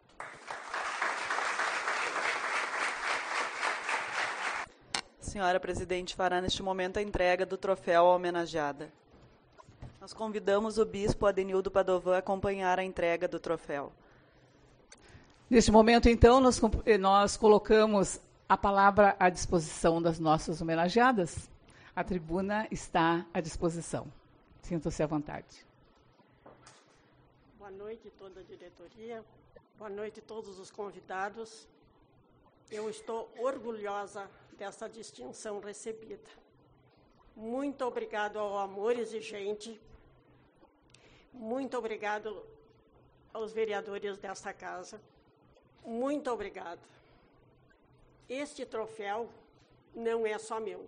A: Senhora presidente, fará neste momento a entrega do troféu à homenageada. Nós convidamos o bispo Adenildo Padovan a acompanhar a entrega do troféu.
B: Neste momento, então, nós colocamos a palavra à disposição das nossas homenageadas. A tribuna está à disposição. Sintam-se à vontade.
G: Boa noite, toda a diretoria. Boa noite a todos os convidados. Eu estou orgulhosa dessa distinção recebida. Muito obrigado ao Amor Exigente. Muito obrigado aos vereadores desta casa. Muito obrigado. Este troféu não é só meu.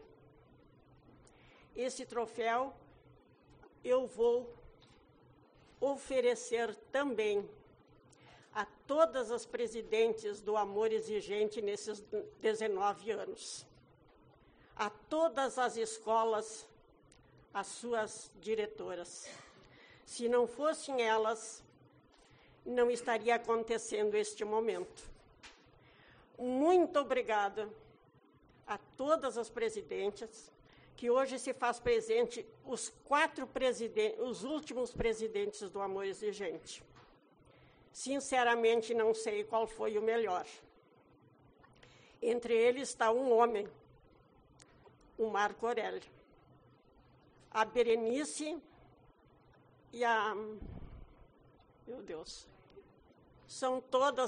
G: Esse troféu eu vou oferecer também a todas as presidentes do Amor Exigente nesses 19 anos. A todas as escolas, as suas diretoras. Se não fossem elas, não estaria acontecendo este momento. Muito obrigada a todas as presidentes, que hoje se faz presente os últimos presidentes do Amor Exigente. Sinceramente, não sei qual foi o melhor. Entre eles está um homem, o Marco Aurélio. A Berenice e a... Meu Deus. São todas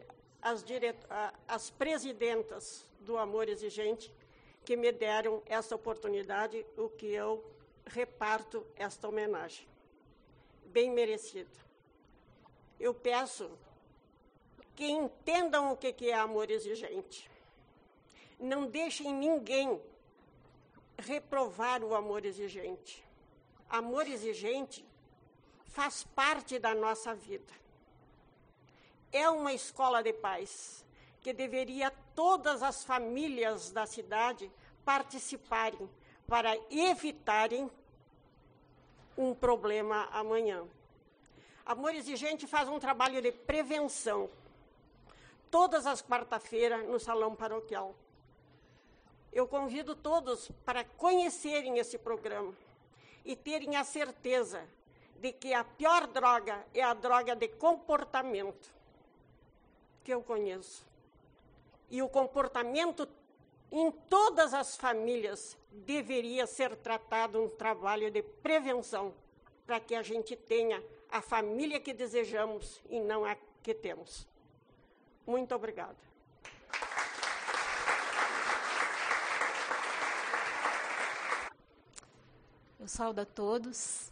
G: as presidentas do Amor Exigente que me deram essa oportunidade, o que eu reparto esta homenagem. Bem merecida. Eu peço que entendam o que é Amor Exigente. Não deixem ninguém reprovar o Amor Exigente. Amor Exigente faz parte da nossa vida. É uma escola de paz que deveria todas as famílias da cidade participarem para evitarem um problema amanhã. Amor Exigente faz um trabalho de prevenção todas as quarta-feiras no Salão Paroquial. Eu convido todos para conhecerem esse programa e terem a certeza de que a pior droga é a droga de comportamento que eu conheço. E o comportamento em todas as famílias deveria ser tratado um trabalho de prevenção para que a gente tenha a família que desejamos e não a que temos. Muito obrigada.
H: Eu saúdo a todos,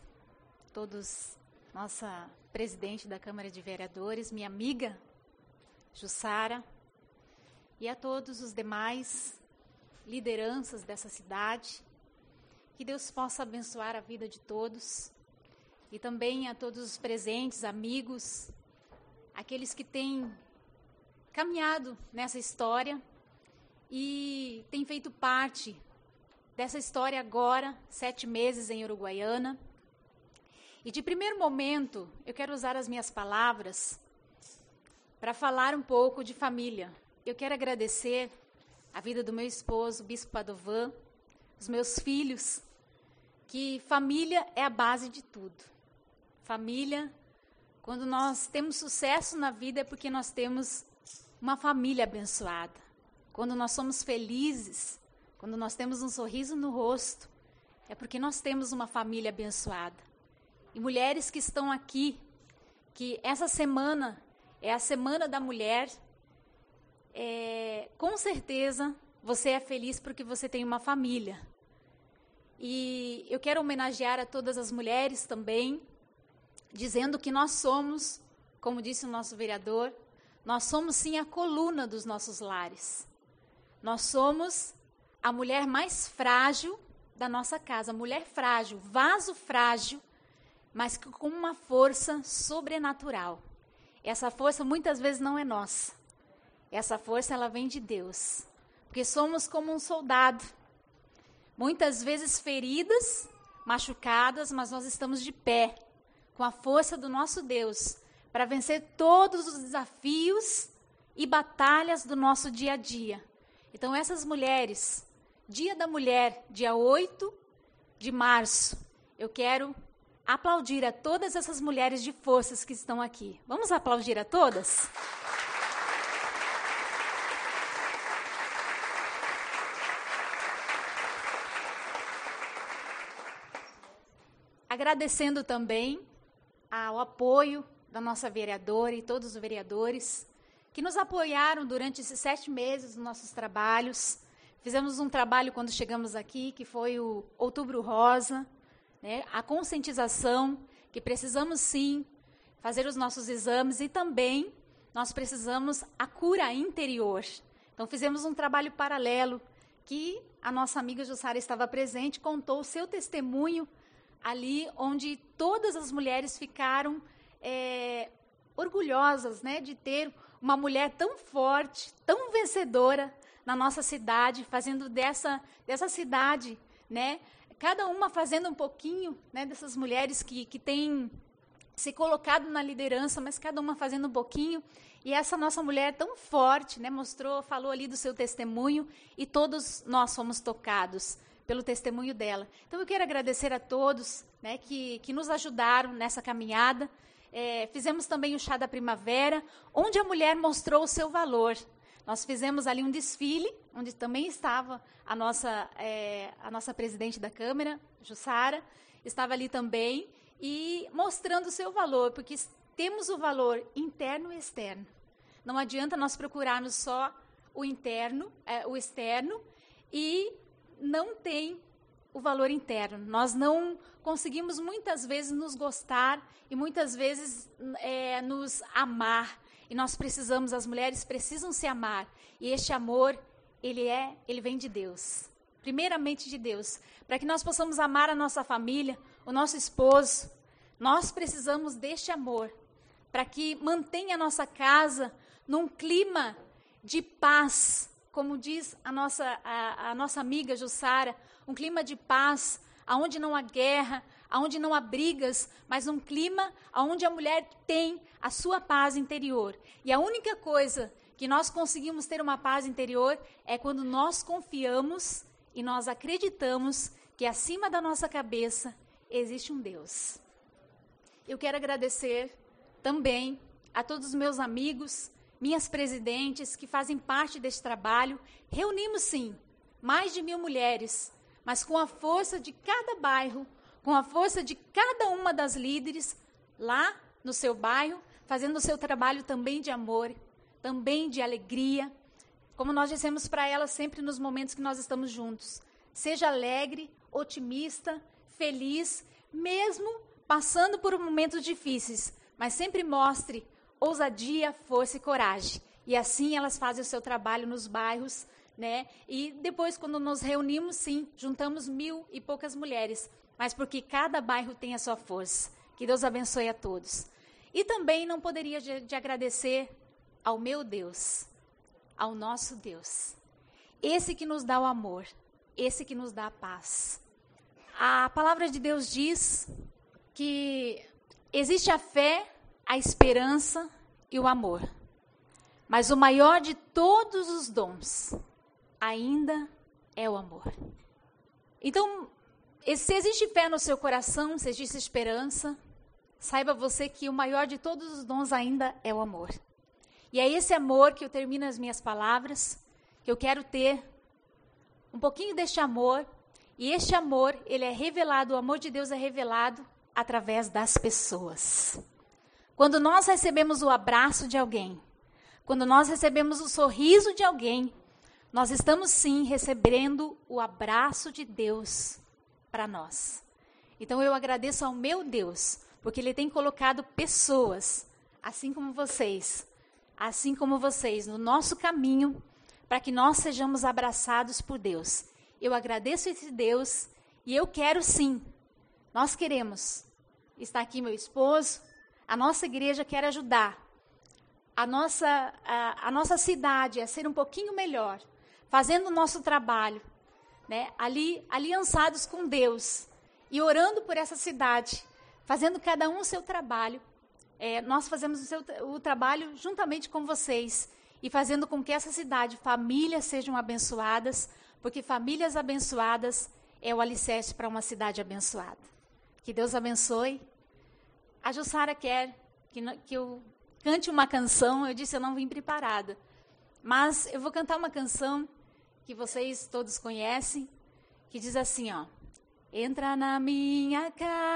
H: nossa presidente da Câmara de Vereadores, minha amiga Jussara, e a todos os demais lideranças dessa cidade. Que Deus possa abençoar a vida de todos e também a todos os presentes, amigos, aqueles que têm caminhado nessa história e têm feito parte dessa história agora, 7 meses em Uruguaiana. E de primeiro momento, eu quero usar as minhas palavras para falar um pouco de família. Eu quero agradecer a vida do meu esposo, o Bispo Padovan, os meus filhos, que família é a base de tudo. Família, quando nós temos sucesso na vida, é porque nós temos uma família abençoada. Quando nós somos felizes, quando nós temos um sorriso no rosto, é porque nós temos uma família abençoada. E mulheres que estão aqui, que essa semana é a Semana da Mulher, com certeza você é feliz porque você tem uma família. E eu quero homenagear a todas as mulheres também, dizendo que nós somos, como disse o nosso vereador, nós somos sim a coluna dos nossos lares. Nós somos a mulher mais frágil da nossa casa, mulher frágil, vaso frágil, mas com uma força sobrenatural. Essa força muitas vezes não é nossa. Essa força ela vem de Deus, porque somos como um soldado, muitas vezes feridas, machucadas, mas nós estamos de pé, com a força do nosso Deus, para vencer todos os desafios e batalhas do nosso dia a dia. Então essas mulheres, Dia da Mulher, dia 8 de março, eu quero aplaudir a todas essas mulheres de forças que estão aqui. Vamos aplaudir a todas? Agradecendo também ao apoio da nossa vereadora e todos os vereadores que nos apoiaram durante esses 7 meses nos nossos trabalhos, Fizemos um trabalho quando chegamos aqui, que foi o Outubro Rosa, né? A conscientização, que precisamos sim fazer os nossos exames e também nós precisamos a cura interior. Então fizemos um trabalho paralelo, que a nossa amiga Jussara estava presente, contou o seu testemunho ali, onde todas as mulheres ficaram orgulhosas, né, de ter uma mulher tão forte, tão vencedora na nossa cidade, fazendo dessa cidade, né, cada uma fazendo um pouquinho, né, dessas mulheres que têm se colocado na liderança, mas cada uma fazendo um pouquinho. E essa nossa mulher tão forte, né, falou ali do seu testemunho, e todos nós fomos tocados pelo testemunho dela. Então eu quero agradecer a todos, né, que nos ajudaram nessa caminhada. Fizemos também o Chá da Primavera, onde a mulher mostrou o seu valor. Nós fizemos ali um desfile, onde também estava a nossa presidente da Câmara, Jussara, estava ali também, e mostrando o seu valor, porque temos o valor interno e externo. Não adianta nós procurarmos só o externo, e não tem o valor interno. Nós não conseguimos muitas vezes nos gostar e muitas vezes nos amar. E nós precisamos, as mulheres precisam se amar. E este amor, ele vem de Deus. Primeiramente de Deus. Para que nós possamos amar a nossa família, o nosso esposo, nós precisamos deste amor. Para que mantenha a nossa casa num clima de paz, como diz a nossa amiga Jussara, um clima de paz, onde não há guerra, onde não há brigas, mas um clima onde a mulher tem a sua paz interior. E a única coisa que nós conseguimos ter uma paz interior é quando nós confiamos e nós acreditamos que acima da nossa cabeça existe um Deus. Eu quero agradecer também a todos os meus amigos, minhas presidentes que fazem parte deste trabalho. Reunimos, sim, mais de 1.000 mulheres, mas com a força de cada bairro, com a força de cada uma das líderes lá no seu bairro, fazendo o seu trabalho também de amor, também de alegria. Como nós dissemos para elas sempre nos momentos que nós estamos juntos. Seja alegre, otimista, feliz, mesmo passando por momentos difíceis, mas sempre mostre ousadia, força e coragem. E assim elas fazem o seu trabalho nos bairros, né? E depois, quando nos reunimos, sim, juntamos 1.000 e poucas mulheres, mas porque cada bairro tem a sua força. Que Deus abençoe a todos. E também não poderia de agradecer ao meu Deus, ao nosso Deus. Esse que nos dá o amor, esse que nos dá a paz. A palavra de Deus diz que existe a fé, a esperança e o amor. Mas o maior de todos os dons ainda é o amor. Então, se existe fé no seu coração, se existe esperança, saiba você que o maior de todos os dons ainda é o amor. E é esse amor que eu termino as minhas palavras, que eu quero ter um pouquinho deste amor. E este amor, ele é revelado, o amor de Deus é revelado através das pessoas. Quando nós recebemos o abraço de alguém, quando nós recebemos o sorriso de alguém, nós estamos sim recebendo o abraço de Deus para nós. Então eu agradeço ao meu Deus, porque Ele tem colocado pessoas, assim como vocês, no nosso caminho, para que nós sejamos abraçados por Deus. Eu agradeço esse Deus e eu quero sim, nós queremos, está aqui meu esposo, a nossa igreja quer ajudar a nossa cidade a ser um pouquinho melhor, fazendo o nosso trabalho, né, aliançados com Deus e orando por essa cidade, fazendo cada um o seu trabalho. Nós fazemos o trabalho juntamente com vocês e fazendo com que essa cidade, famílias sejam abençoadas, porque famílias abençoadas é o alicerce para uma cidade abençoada. Que Deus abençoe. A Jussara quer que eu cante uma canção. Eu disse, eu não vim preparada. Mas eu vou cantar uma canção que vocês todos conhecem, que diz assim, ó. Entra na minha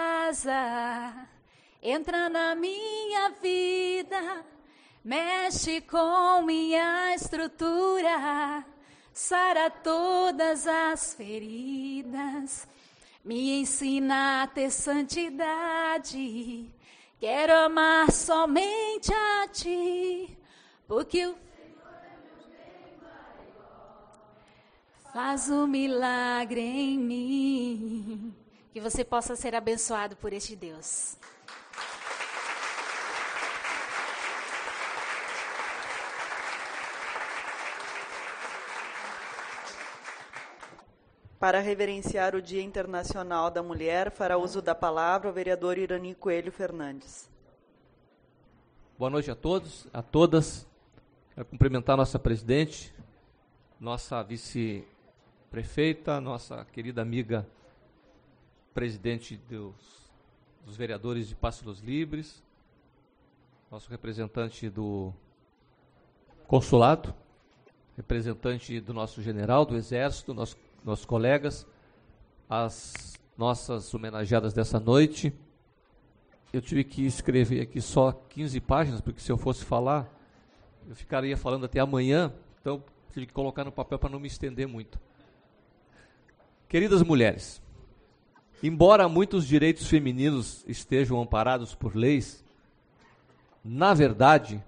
H: casa, entra na minha vida, mexe com minha estrutura, sara todas as feridas, me ensina a ter santidade. Quero amar somente a Ti, porque o Senhor é meu bem maior. Faz um milagre em mim. Que você possa ser abençoado por este Deus.
A: Para reverenciar o Dia Internacional da Mulher, fará uso da palavra o vereador Irani Coelho Fernandes.
I: Boa noite a todos, a todas. Quero cumprimentar nossa presidente, nossa vice-prefeita, nossa querida amiga presidente dos vereadores de Passo dos Libres, nosso representante do consulado, representante do nosso general do Exército, nossos colegas, as nossas homenageadas dessa noite. Eu tive que escrever aqui só 15 páginas, porque se eu fosse falar, eu ficaria falando até amanhã, então tive que colocar no papel para não me estender muito. Queridas mulheres, embora muitos direitos femininos estejam amparados por leis, na verdade,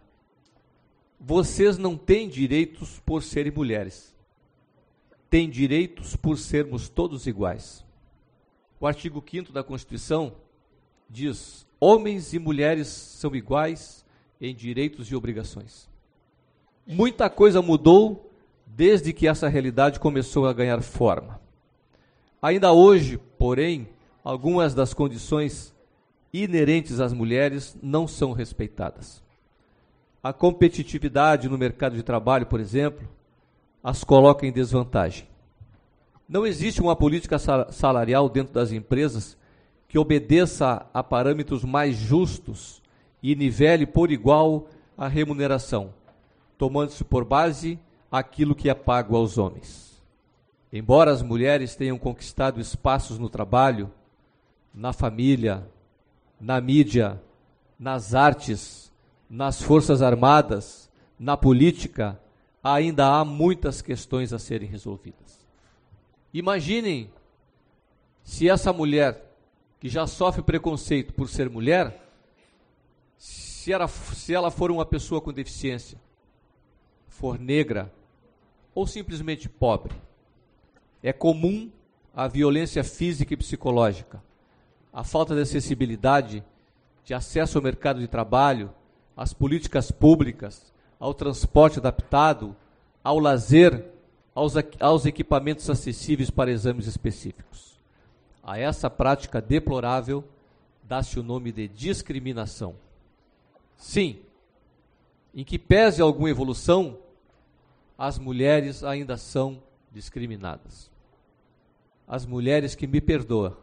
I: vocês não têm direitos por serem mulheres. Têm direitos por sermos todos iguais. O artigo 5º da Constituição diz: homens e mulheres são iguais em direitos e obrigações. Muita coisa mudou desde que essa realidade começou a ganhar forma. Ainda hoje, porém, algumas das condições inerentes às mulheres não são respeitadas. A competitividade no mercado de trabalho, por exemplo, as coloca em desvantagem. Não existe uma política salarial dentro das empresas que obedeça a parâmetros mais justos e nivele por igual a remuneração, tomando-se por base aquilo que é pago aos homens. Embora as mulheres tenham conquistado espaços no trabalho, na família, na mídia, nas artes, nas forças armadas, na política, ainda há muitas questões a serem resolvidas. Imaginem se essa mulher, que já sofre preconceito por ser mulher, se ela for uma pessoa com deficiência, for negra ou simplesmente pobre. É comum a violência física e psicológica, a falta de acessibilidade, de acesso ao mercado de trabalho, às políticas públicas, ao transporte adaptado, ao lazer, aos equipamentos acessíveis para exames específicos. A essa prática deplorável dá-se o nome de discriminação. Sim, em que pese alguma evolução, as mulheres ainda são discriminadas. As mulheres que me perdoem,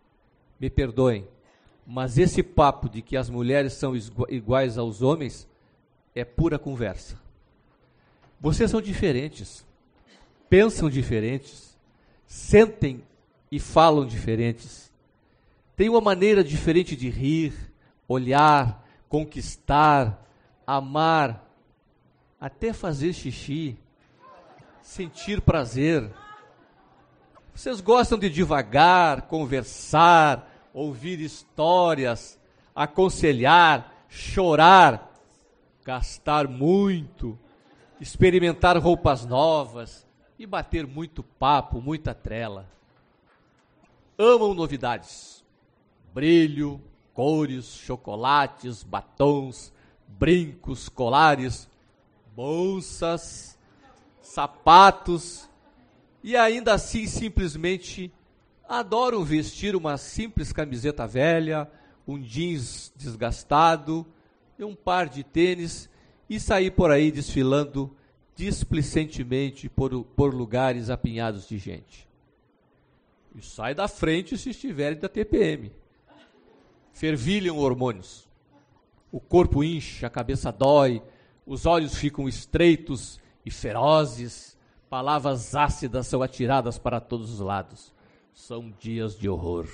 I: mas esse papo de que as mulheres são iguais aos homens é pura conversa. Vocês são diferentes, pensam diferentes, sentem e falam diferentes. Têm uma maneira diferente de rir, olhar, conquistar, amar, até fazer xixi, sentir prazer. Vocês gostam de divagar, conversar, ouvir histórias, aconselhar, chorar, gastar muito, experimentar roupas novas e bater muito papo, muita trela. Amam novidades, brilho, cores, chocolates, batons, brincos, colares, bolsas, sapatos, e ainda assim simplesmente adoram vestir uma simples camiseta velha, um jeans desgastado, e um par de tênis e sair por aí desfilando displicentemente por lugares apinhados de gente. E sai da frente se estiverem da TPM. Fervilham hormônios. O corpo incha, a cabeça dói, os olhos ficam estreitos e ferozes, palavras ácidas são atiradas para todos os lados. São dias de horror.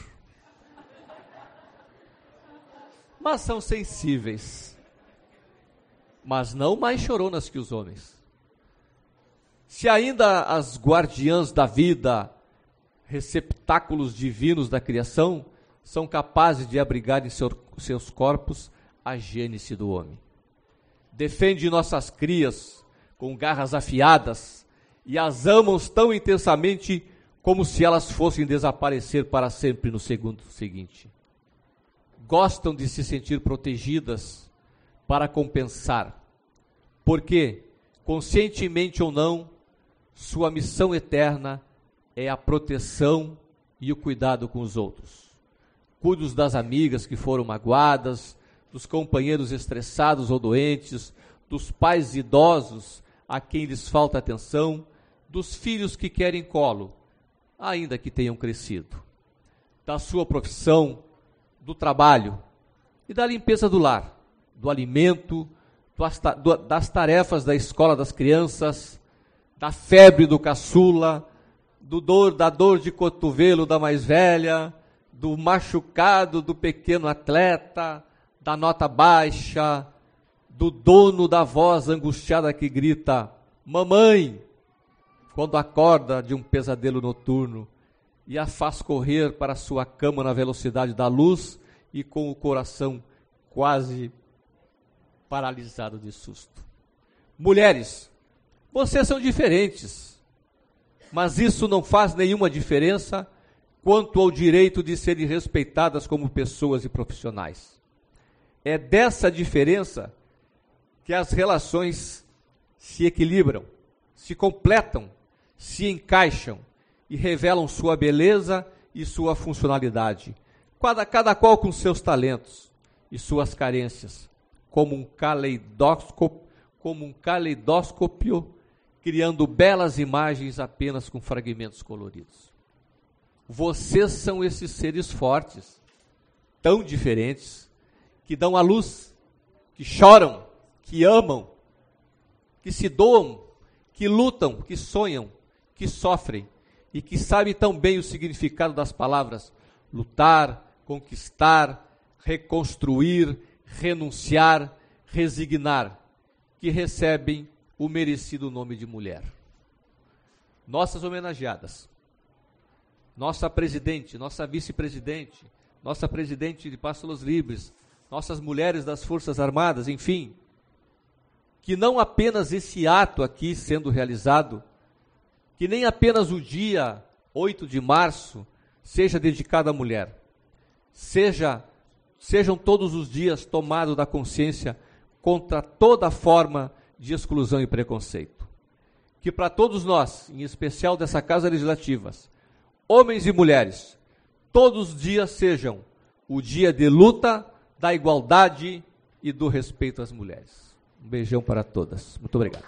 I: Mas são sensíveis. Mas não mais choronas que os homens. Se ainda as guardiãs da vida, receptáculos divinos da criação, são capazes de abrigar em seus corpos a gênese do homem. Defende nossas crias com garras afiadas e as amam tão intensamente como se elas fossem desaparecer para sempre no segundo seguinte. Gostam de se sentir protegidas para compensar, porque, conscientemente ou não, sua missão eterna é a proteção e o cuidado com os outros. Cuidos das amigas que foram magoadas, dos companheiros estressados ou doentes, dos pais idosos a quem lhes falta atenção, dos filhos que querem colo, ainda que tenham crescido, da sua profissão, do trabalho e da limpeza do lar, do alimento, das tarefas da escola das crianças, da febre do caçula, da dor de cotovelo da mais velha, do machucado do pequeno atleta, da nota baixa, do dono da voz angustiada que grita, mamãe, quando acorda de um pesadelo noturno e a faz correr para sua cama na velocidade da luz e com o coração quase paralisado de susto. Mulheres, vocês são diferentes, mas isso não faz nenhuma diferença quanto ao direito de serem respeitadas como pessoas e profissionais. É dessa diferença que as relações se equilibram, se completam, se encaixam e revelam sua beleza e sua funcionalidade, cada qual com seus talentos e suas carências, como um caleidoscópio, criando belas imagens apenas com fragmentos coloridos. Vocês são esses seres fortes, tão diferentes, que dão à luz, que choram, que amam, que se doam, que lutam, que sonham, que sofrem e que sabem tão bem o significado das palavras lutar, conquistar, reconstruir, renunciar, resignar, que recebem o merecido nome de mulher. Nossas homenageadas, nossa presidente, nossa vice-presidente, nossa presidente de Passos Livres, nossas mulheres das Forças Armadas, enfim, que não apenas esse ato aqui sendo realizado, que nem apenas o dia 8 de março seja dedicado à mulher, sejam todos os dias tomados da consciência contra toda forma de exclusão e preconceito. Que para todos nós, em especial dessa Casa Legislativa, homens e mulheres, todos os dias sejam o dia de luta da igualdade e do respeito às mulheres. Um beijão para todas. Muito obrigado.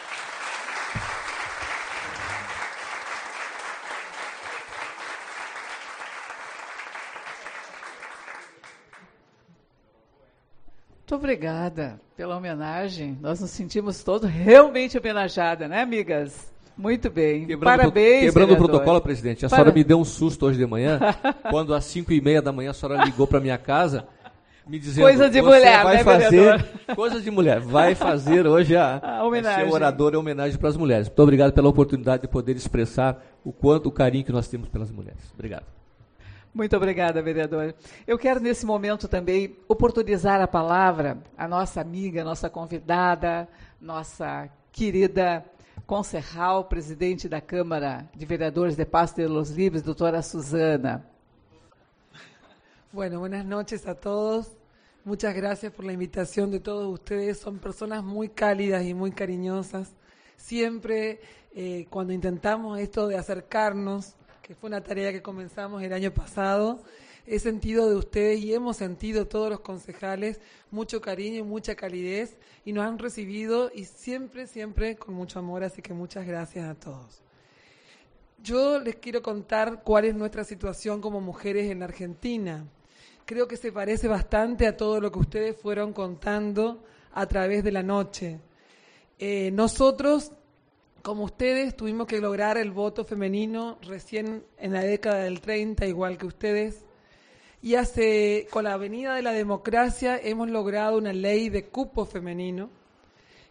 B: Muito obrigada pela homenagem. Nós nos sentimos todos realmente homenageadas, né, amigas? Muito bem. Parabéns,
I: Quebrando
B: vereador.
I: o protocolo, presidente. A senhora me deu um susto hoje de manhã, quando às 5h30 da manhã a senhora ligou para minha casa, me dizendo...
B: Coisa de mulher,
I: vai
B: né,
I: fazer
B: vereador?
I: Coisa de mulher. Vai fazer hoje a
B: homenagem.
I: Ser orador é homenagem para as mulheres. Muito obrigado pela oportunidade de poder expressar o carinho que nós temos pelas mulheres. Obrigado.
B: Muito obrigada, vereador. Eu quero, nesse momento, também oportunizar a palavra à nossa amiga, nossa convidada, nossa querida concejal, presidente da Câmara de Vereadores de Paso de los Libres, doutora Susana.
J: Bueno, buenas noches a todos. Muchas gracias por la invitación de todos ustedes. Son personas muy cálidas y muy cariñosas. Siempre cuando intentamos esto de acercarnos, que fue una tarea que comenzamos el año pasado, he sentido de ustedes y hemos sentido todos los concejales mucho cariño y mucha calidez y nos han recibido y siempre, siempre con mucho amor, así que muchas gracias a todos. Yo les quiero contar cuál es nuestra situación como mujeres en Argentina. Creo que se parece bastante a todo lo que ustedes fueron contando a través de la noche. Nosotros, como ustedes, tuvimos que lograr el voto femenino recién en la década del 30, igual que ustedes. Y con la Avenida de la Democracia hemos logrado una ley de cupo femenino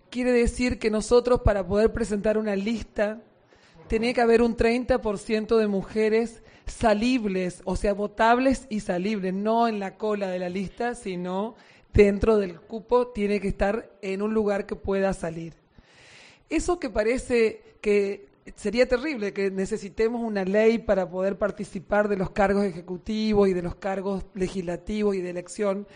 J: quiere decir que nosotros, para poder presentar una lista, tenía que haber un 30% de mujeres salibles, o sea, votables y salibles, no en la cola de la lista, sino dentro del cupo, tiene que estar en un lugar que pueda salir. Eso que parece que sería terrible, que necesitemos una ley para poder participar de los cargos ejecutivos y de los cargos legislativos y de elección,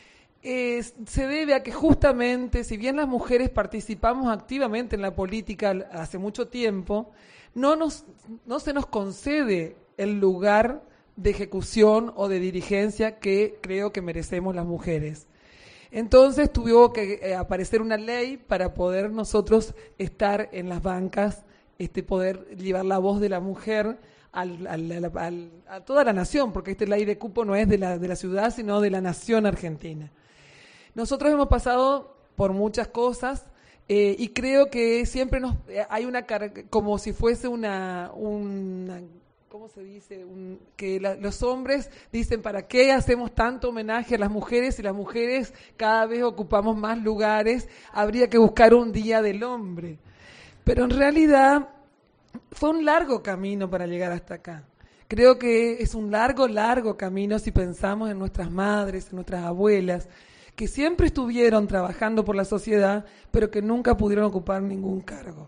J: se debe a que justamente, si bien las mujeres participamos activamente en la política hace mucho tiempo, no se nos concede el lugar de ejecución o de dirigencia que creo que merecemos las mujeres. Entonces tuvo que aparecer una ley para poder nosotros estar en las bancas, poder llevar la voz de la mujer a toda la nación, porque esta ley de cupo no es de la ciudad, sino de la nación argentina. Nosotros hemos pasado por muchas cosas, y creo que siempre hay una carga, como si fuese una ¿cómo se dice? Que los hombres dicen, ¿para qué hacemos tanto homenaje a las mujeres si las mujeres cada vez ocupamos más lugares? Habría que buscar un día del hombre. Pero en realidad fue un largo camino para llegar hasta acá. Creo que es un largo camino si pensamos en nuestras madres, en nuestras abuelas, que siempre estuvieron trabajando por la sociedad, pero que nunca pudieron ocupar ningún cargo.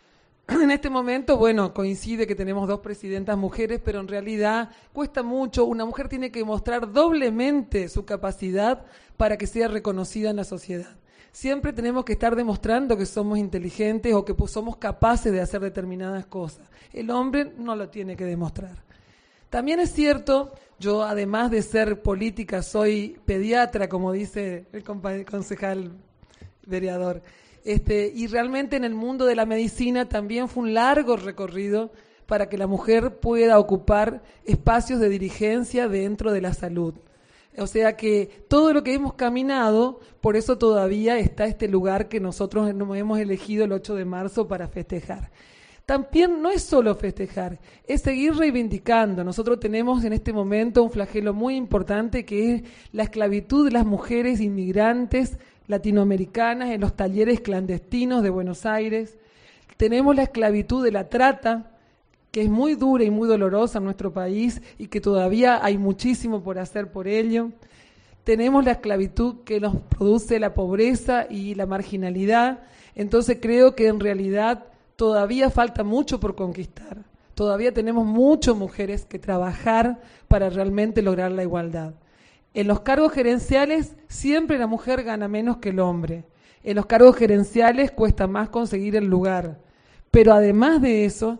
J: En este momento, bueno, coincide que tenemos 2 presidentas mujeres, pero en realidad cuesta mucho. Una mujer tiene que mostrar doblemente su capacidad para que sea reconocida en la sociedad. Siempre tenemos que estar demostrando que somos inteligentes o que somos capaces de hacer determinadas cosas. El hombre no lo tiene que demostrar. También es cierto, yo además de ser política soy pediatra, como dice el concejal vereador, y realmente en el mundo de la medicina también fue un largo recorrido para que la mujer pueda ocupar espacios de dirigencia dentro de la salud. O sea que todo lo que hemos caminado, por eso todavía está este lugar que nosotros nos hemos elegido el 8 de marzo para festejar. También no es solo festejar, es seguir reivindicando. Nosotros tenemos en este momento un flagelo muy importante que es la esclavitud de las mujeres inmigrantes latinoamericanas en los talleres clandestinos de Buenos Aires. Tenemos la esclavitud de la trata, que es muy dura y muy dolorosa en nuestro país y que todavía hay muchísimo por hacer por ello. Tenemos la esclavitud que nos produce la pobreza y la marginalidad. Entonces creo que en realidad todavía falta mucho por conquistar. Todavía tenemos muchas mujeres que trabajar para realmente lograr la igualdad. En los cargos gerenciales siempre la mujer gana menos que el hombre. En los cargos gerenciales cuesta más conseguir el lugar. Pero además de eso,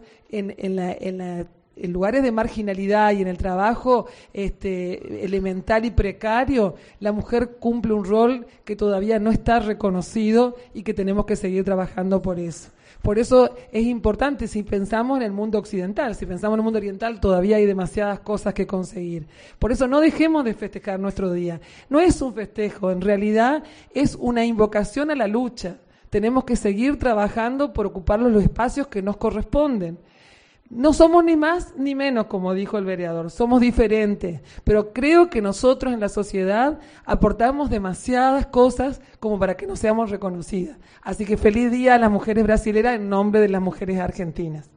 J: en lugares de marginalidad y en el trabajo elemental y precario, la mujer cumple un rol que todavía no está reconocido y que tenemos que seguir trabajando por eso. Por eso es importante, si pensamos en el mundo occidental, si pensamos en el mundo oriental, todavía hay demasiadas cosas que conseguir. Por eso no dejemos de festejar nuestro día. No es un festejo, en realidad es una invocación a la lucha. Tenemos que seguir trabajando por ocupar los espacios que nos corresponden. No somos ni más ni menos, como dijo el vereador, somos diferentes, pero creo que nosotros en la sociedad aportamos demasiadas cosas como para que no seamos reconocidas. Así que feliz día a las mujeres brasileras en nombre de las mujeres argentinas.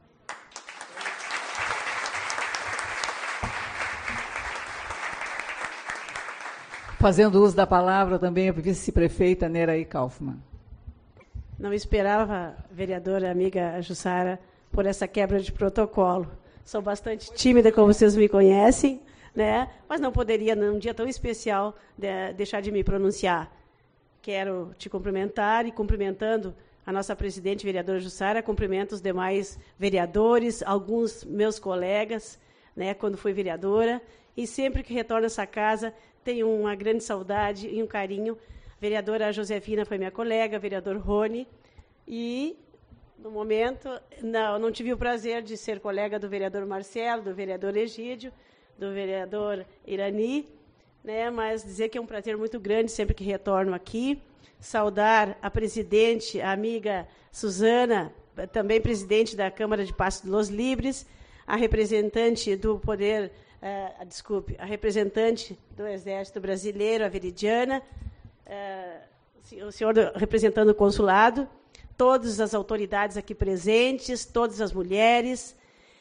B: Fazendo uso da palavra também a vice-prefeita Neraí Kaufmann.
G: Não esperava, vereadora amiga Jussara, por essa quebra de protocolo. Sou bastante tímida, como vocês me conhecem, né? Mas não poderia, num dia tão especial, deixar de me pronunciar. Quero te cumprimentar e, cumprimentando a nossa presidente, vereadora Jussara, cumprimento os demais vereadores, alguns meus colegas, né, quando fui vereadora, e sempre que retorno a essa casa, tenho uma grande saudade e um carinho. A vereadora Josefina foi minha colega, vereador Rony, e no momento, não tive o prazer de ser colega do vereador Marcelo, do vereador Egídio, do vereador Irani, né, mas dizer que é um prazer muito grande sempre que retorno aqui. Saudar a presidente, a amiga Suzana, também presidente da Câmara de Passo de los Libres, a representante do Poder, a representante do Exército Brasileiro, a Veridiana, o senhor representando o consulado, todas as autoridades aqui presentes, todas as mulheres,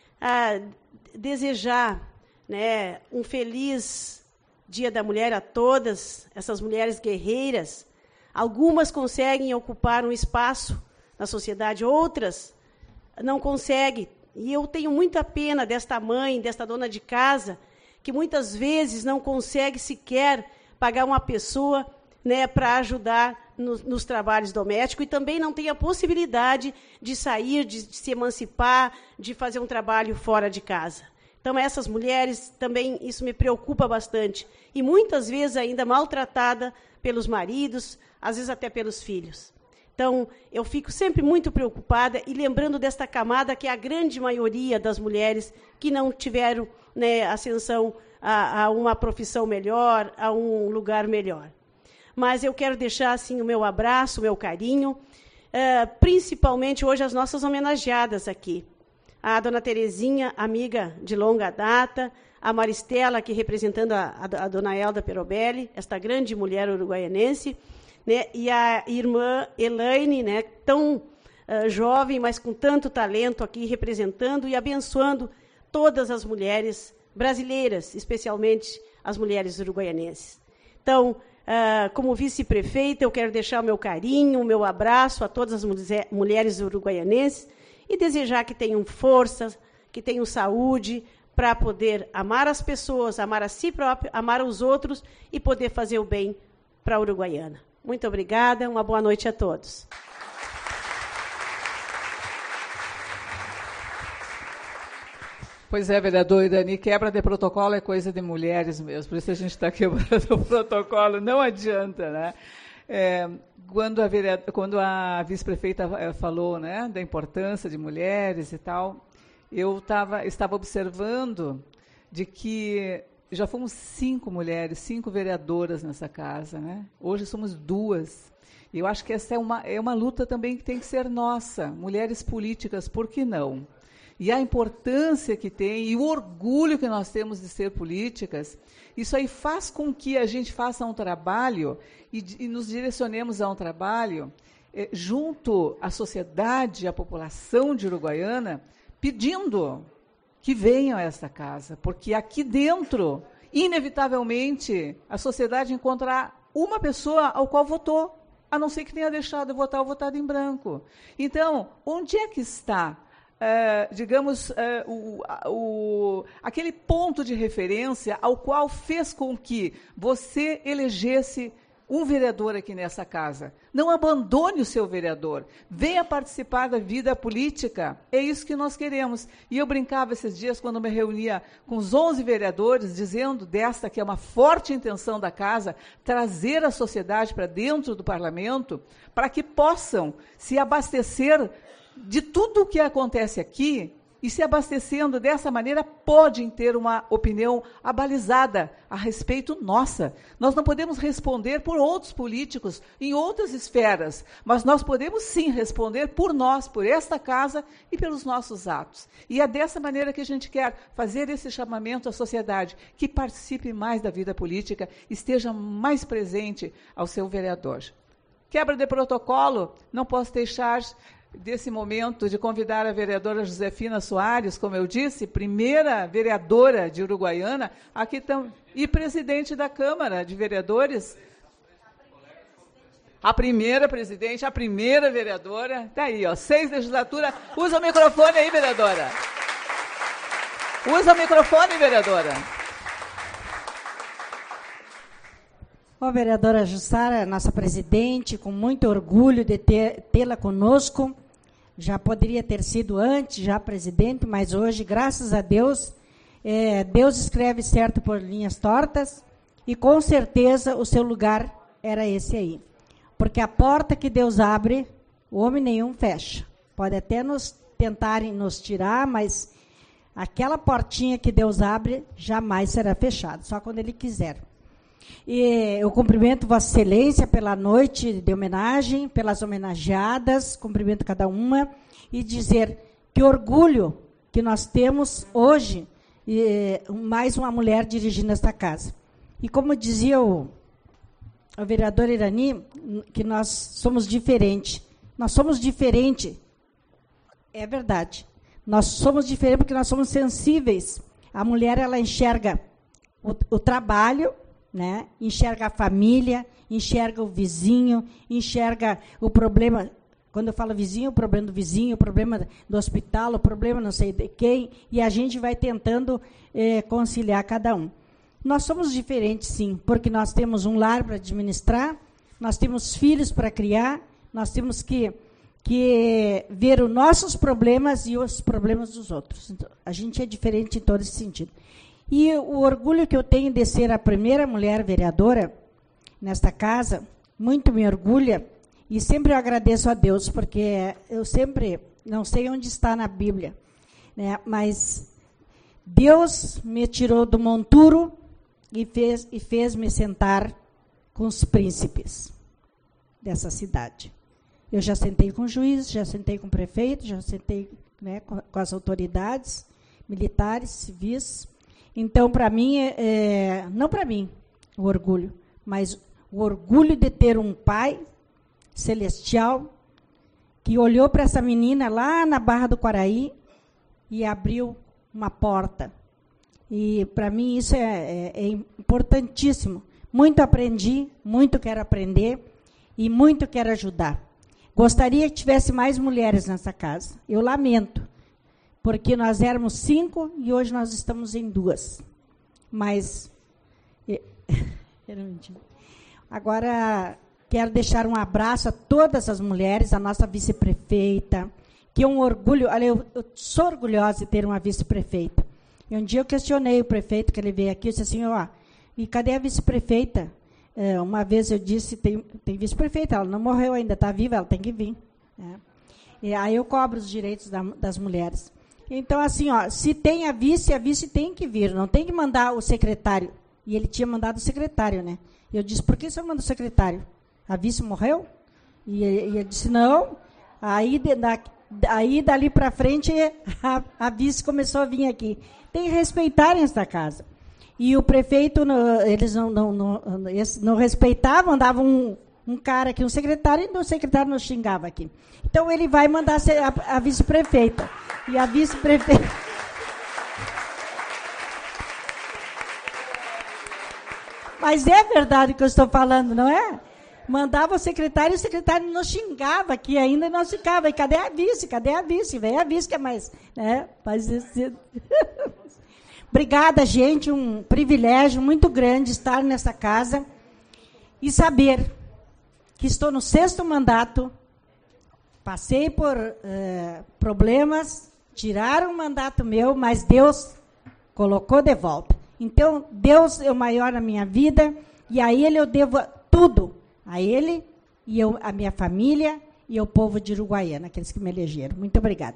G: desejar, né, um feliz Dia da Mulher a todas essas mulheres guerreiras. Algumas conseguem ocupar um espaço na sociedade, outras não conseguem. E eu tenho muita pena desta mãe, desta dona de casa, que muitas vezes não consegue sequer pagar uma pessoa, né, para ajudar nos trabalhos domésticos, e também não tem a possibilidade de sair, de se emancipar, de fazer um trabalho fora de casa. Então, essas mulheres, também isso me preocupa bastante. E muitas vezes ainda maltratada pelos maridos, às vezes até pelos filhos. Então, eu fico sempre muito preocupada e lembrando desta camada, que é a grande maioria das mulheres que não tiveram, né, ascensão a uma profissão melhor, a um lugar melhor. Mas eu quero deixar assim, o meu abraço, o meu carinho, principalmente hoje as nossas homenageadas aqui. A dona Terezinha, amiga de longa data, a Maristela, aqui representando a dona Elda Perobelli, esta grande mulher uruguaianense, né, e a irmã Elaine, né, tão jovem, mas com tanto talento aqui, representando e abençoando todas as mulheres brasileiras, especialmente as mulheres uruguaianenses. Então, como vice-prefeita, eu quero deixar o meu carinho, o meu abraço a todas as mulheres uruguaianenses e desejar que tenham força, que tenham saúde, para poder amar as pessoas, amar a si próprio, amar os outros e poder fazer o bem para a Uruguaiana. Muito obrigada, uma boa noite a todos.
B: Pois é, vereador Irani, quebra de protocolo é coisa de mulheres mesmo, por isso a gente está quebrando o protocolo, não adianta, né? Quando a vice-prefeita falou, né, da importância de mulheres e tal, eu estava observando de que já fomos 5 mulheres, 5 vereadoras nessa casa, né? Hoje somos 2. E eu acho que essa é uma luta também que tem que ser nossa, mulheres políticas, por que não? E a importância que tem e o orgulho que nós temos de ser políticas, isso aí faz com que a gente faça um trabalho e nos direcionemos a um trabalho junto à sociedade, à população de Uruguaiana, pedindo que venham a essa casa, porque aqui dentro, inevitavelmente, a sociedade encontrará uma pessoa ao qual votou, a não ser que tenha deixado de votar ou votado em branco. Então, onde é que está, aquele ponto de referência ao qual fez com que você elegesse um vereador aqui nessa casa? Não abandone o seu vereador. Venha participar da vida política. É isso que nós queremos. E eu brincava esses dias, quando me reunia com os 11 vereadores, dizendo desta que é uma forte intenção da casa, trazer a sociedade para dentro do parlamento, para que possam se abastecer de tudo o que acontece aqui, e se abastecendo dessa maneira, podem ter uma opinião abalizada a respeito nossa. Nós não podemos responder por outros políticos em outras esferas, mas nós podemos sim responder por nós, por esta casa e pelos nossos atos. E é dessa maneira que a gente quer fazer esse chamamento à sociedade, que participe mais da vida política, esteja mais presente ao seu vereador. Quebra de protocolo, não posso deixar desse momento de convidar a vereadora Josefina Soares, como eu disse, primeira vereadora de Uruguaiana, aqui e presidente da Câmara de Vereadores. A primeira presidente, a primeira vereadora, está aí, 6 legislaturas. Usa o microfone aí, vereadora. Usa o microfone, vereadora.
D: Bom, vereadora Jussara, nossa presidente, com muito orgulho de tê-la conosco. Já poderia ter sido antes, já presidente, mas hoje, graças a Deus, Deus escreve certo por linhas tortas, e com certeza o seu lugar era esse aí. Porque a porta que Deus abre, o homem nenhum fecha. Pode até tentarem nos tirar, mas aquela portinha que Deus abre jamais será fechada, só quando Ele quiser. E eu cumprimento Vossa Excelência pela noite de homenagem, pelas homenageadas, cumprimento cada uma, e dizer que orgulho que nós temos hoje, mais uma mulher dirigindo esta casa. E como dizia o ao vereador Irani que nós somos diferentes. Nós somos diferentes. É verdade. Nós somos diferentes porque nós somos sensíveis. A mulher, ela enxerga o trabalho, né? Enxerga a família, enxerga o vizinho, enxerga o problema. Quando eu falo vizinho, o problema do vizinho, o problema do hospital, o problema não sei de quem, e a gente vai tentando conciliar cada um. Nós somos diferentes, sim, porque nós temos um lar para administrar, nós temos filhos para criar, nós temos que ver os nossos problemas e os problemas dos outros. Então, a gente é diferente em todo esse sentido. E o orgulho que eu tenho de ser a primeira mulher vereadora nesta casa, muito me orgulha, e sempre eu agradeço a Deus, porque eu sempre, não sei onde está na Bíblia, né, mas Deus me tirou do monturo e fez-me sentar com os príncipes dessa cidade. Eu já sentei com o juiz, já sentei com o prefeito, já sentei, né, com as autoridades militares, civis. Então, para mim, não para mim o orgulho, mas o orgulho de ter um pai celestial que olhou para essa menina lá na Barra do Quaraí e abriu uma porta. E, para mim, isso é importantíssimo. Muito aprendi, muito quero aprender e muito quero ajudar. Gostaria que tivesse mais mulheres nessa casa. Eu lamento, porque nós éramos 5 e hoje nós estamos em 2. Mas, agora, quero deixar um abraço a todas as mulheres, a nossa vice-prefeita, que é um orgulho. Olha, eu sou orgulhosa de ter uma vice-prefeita. E um dia eu questionei o prefeito, que ele veio aqui, eu disse assim, e cadê a vice-prefeita? Uma vez eu disse, tem vice-prefeita, ela não morreu ainda, está viva, ela tem que vir. E aí eu cobro os direitos das mulheres. Então, assim, se tem a vice tem que vir, não tem que mandar o secretário. E ele tinha mandado o secretário, né? E eu disse, por que você manda o secretário? A vice morreu? E ele disse, não. Aí dali para frente, a vice começou a vir aqui. Tem que respeitar esta casa. E o prefeito, eles não respeitavam, davam um cara aqui, um secretário, e o secretário nos xingava aqui. Então, ele vai mandar ser a vice-prefeita. E a vice-prefeita... Mas é verdade o que eu estou falando, não é? Mandava o secretário nos xingava aqui ainda, e nós ficava. E cadê a vice? Cadê a vice? Vem a vice, que é mais... Né? Obrigada, gente. Um privilégio muito grande estar nessa casa e saber que estou no 6º mandato, passei por problemas, tiraram o mandato meu, mas Deus colocou de volta. Então, Deus é o maior na minha vida, e a Ele eu devo tudo. A Ele, e a minha família, e ao povo de Uruguaiana, aqueles que me elegeram. Muito obrigada.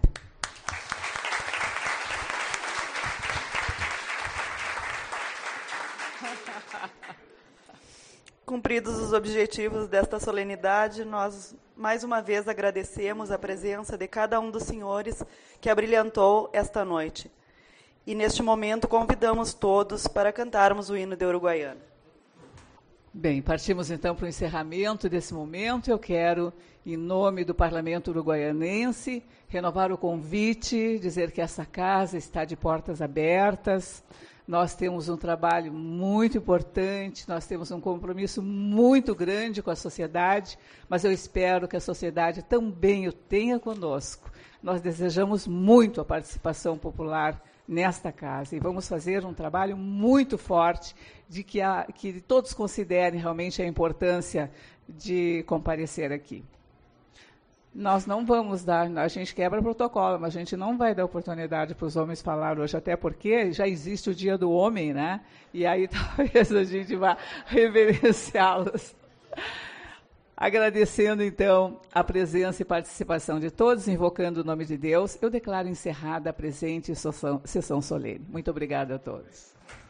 A: Cumpridos os objetivos desta solenidade, nós mais uma vez agradecemos a presença de cada um dos senhores que abrilhantou esta noite. E neste momento convidamos todos para cantarmos o hino de Uruguaiana.
B: Bem, partimos então para o encerramento desse momento. Eu quero, em nome do Parlamento Uruguaianense, renovar o convite, dizer que essa casa está de portas abertas. Nós temos um trabalho muito importante, nós temos um compromisso muito grande com a sociedade, mas eu espero que a sociedade também o tenha conosco. Nós desejamos muito a participação popular nesta casa e vamos fazer um trabalho muito forte de que todos considerem realmente a importância de comparecer aqui. Nós não vamos dar, a gente quebra o protocolo, mas a gente não vai dar oportunidade para os homens falar hoje, até porque já existe o Dia do Homem, né? E aí talvez a gente vá reverenciá-los. Agradecendo, então, a presença e participação de todos, invocando o nome de Deus, eu declaro encerrada a presente sessão solene. Muito obrigada a todos.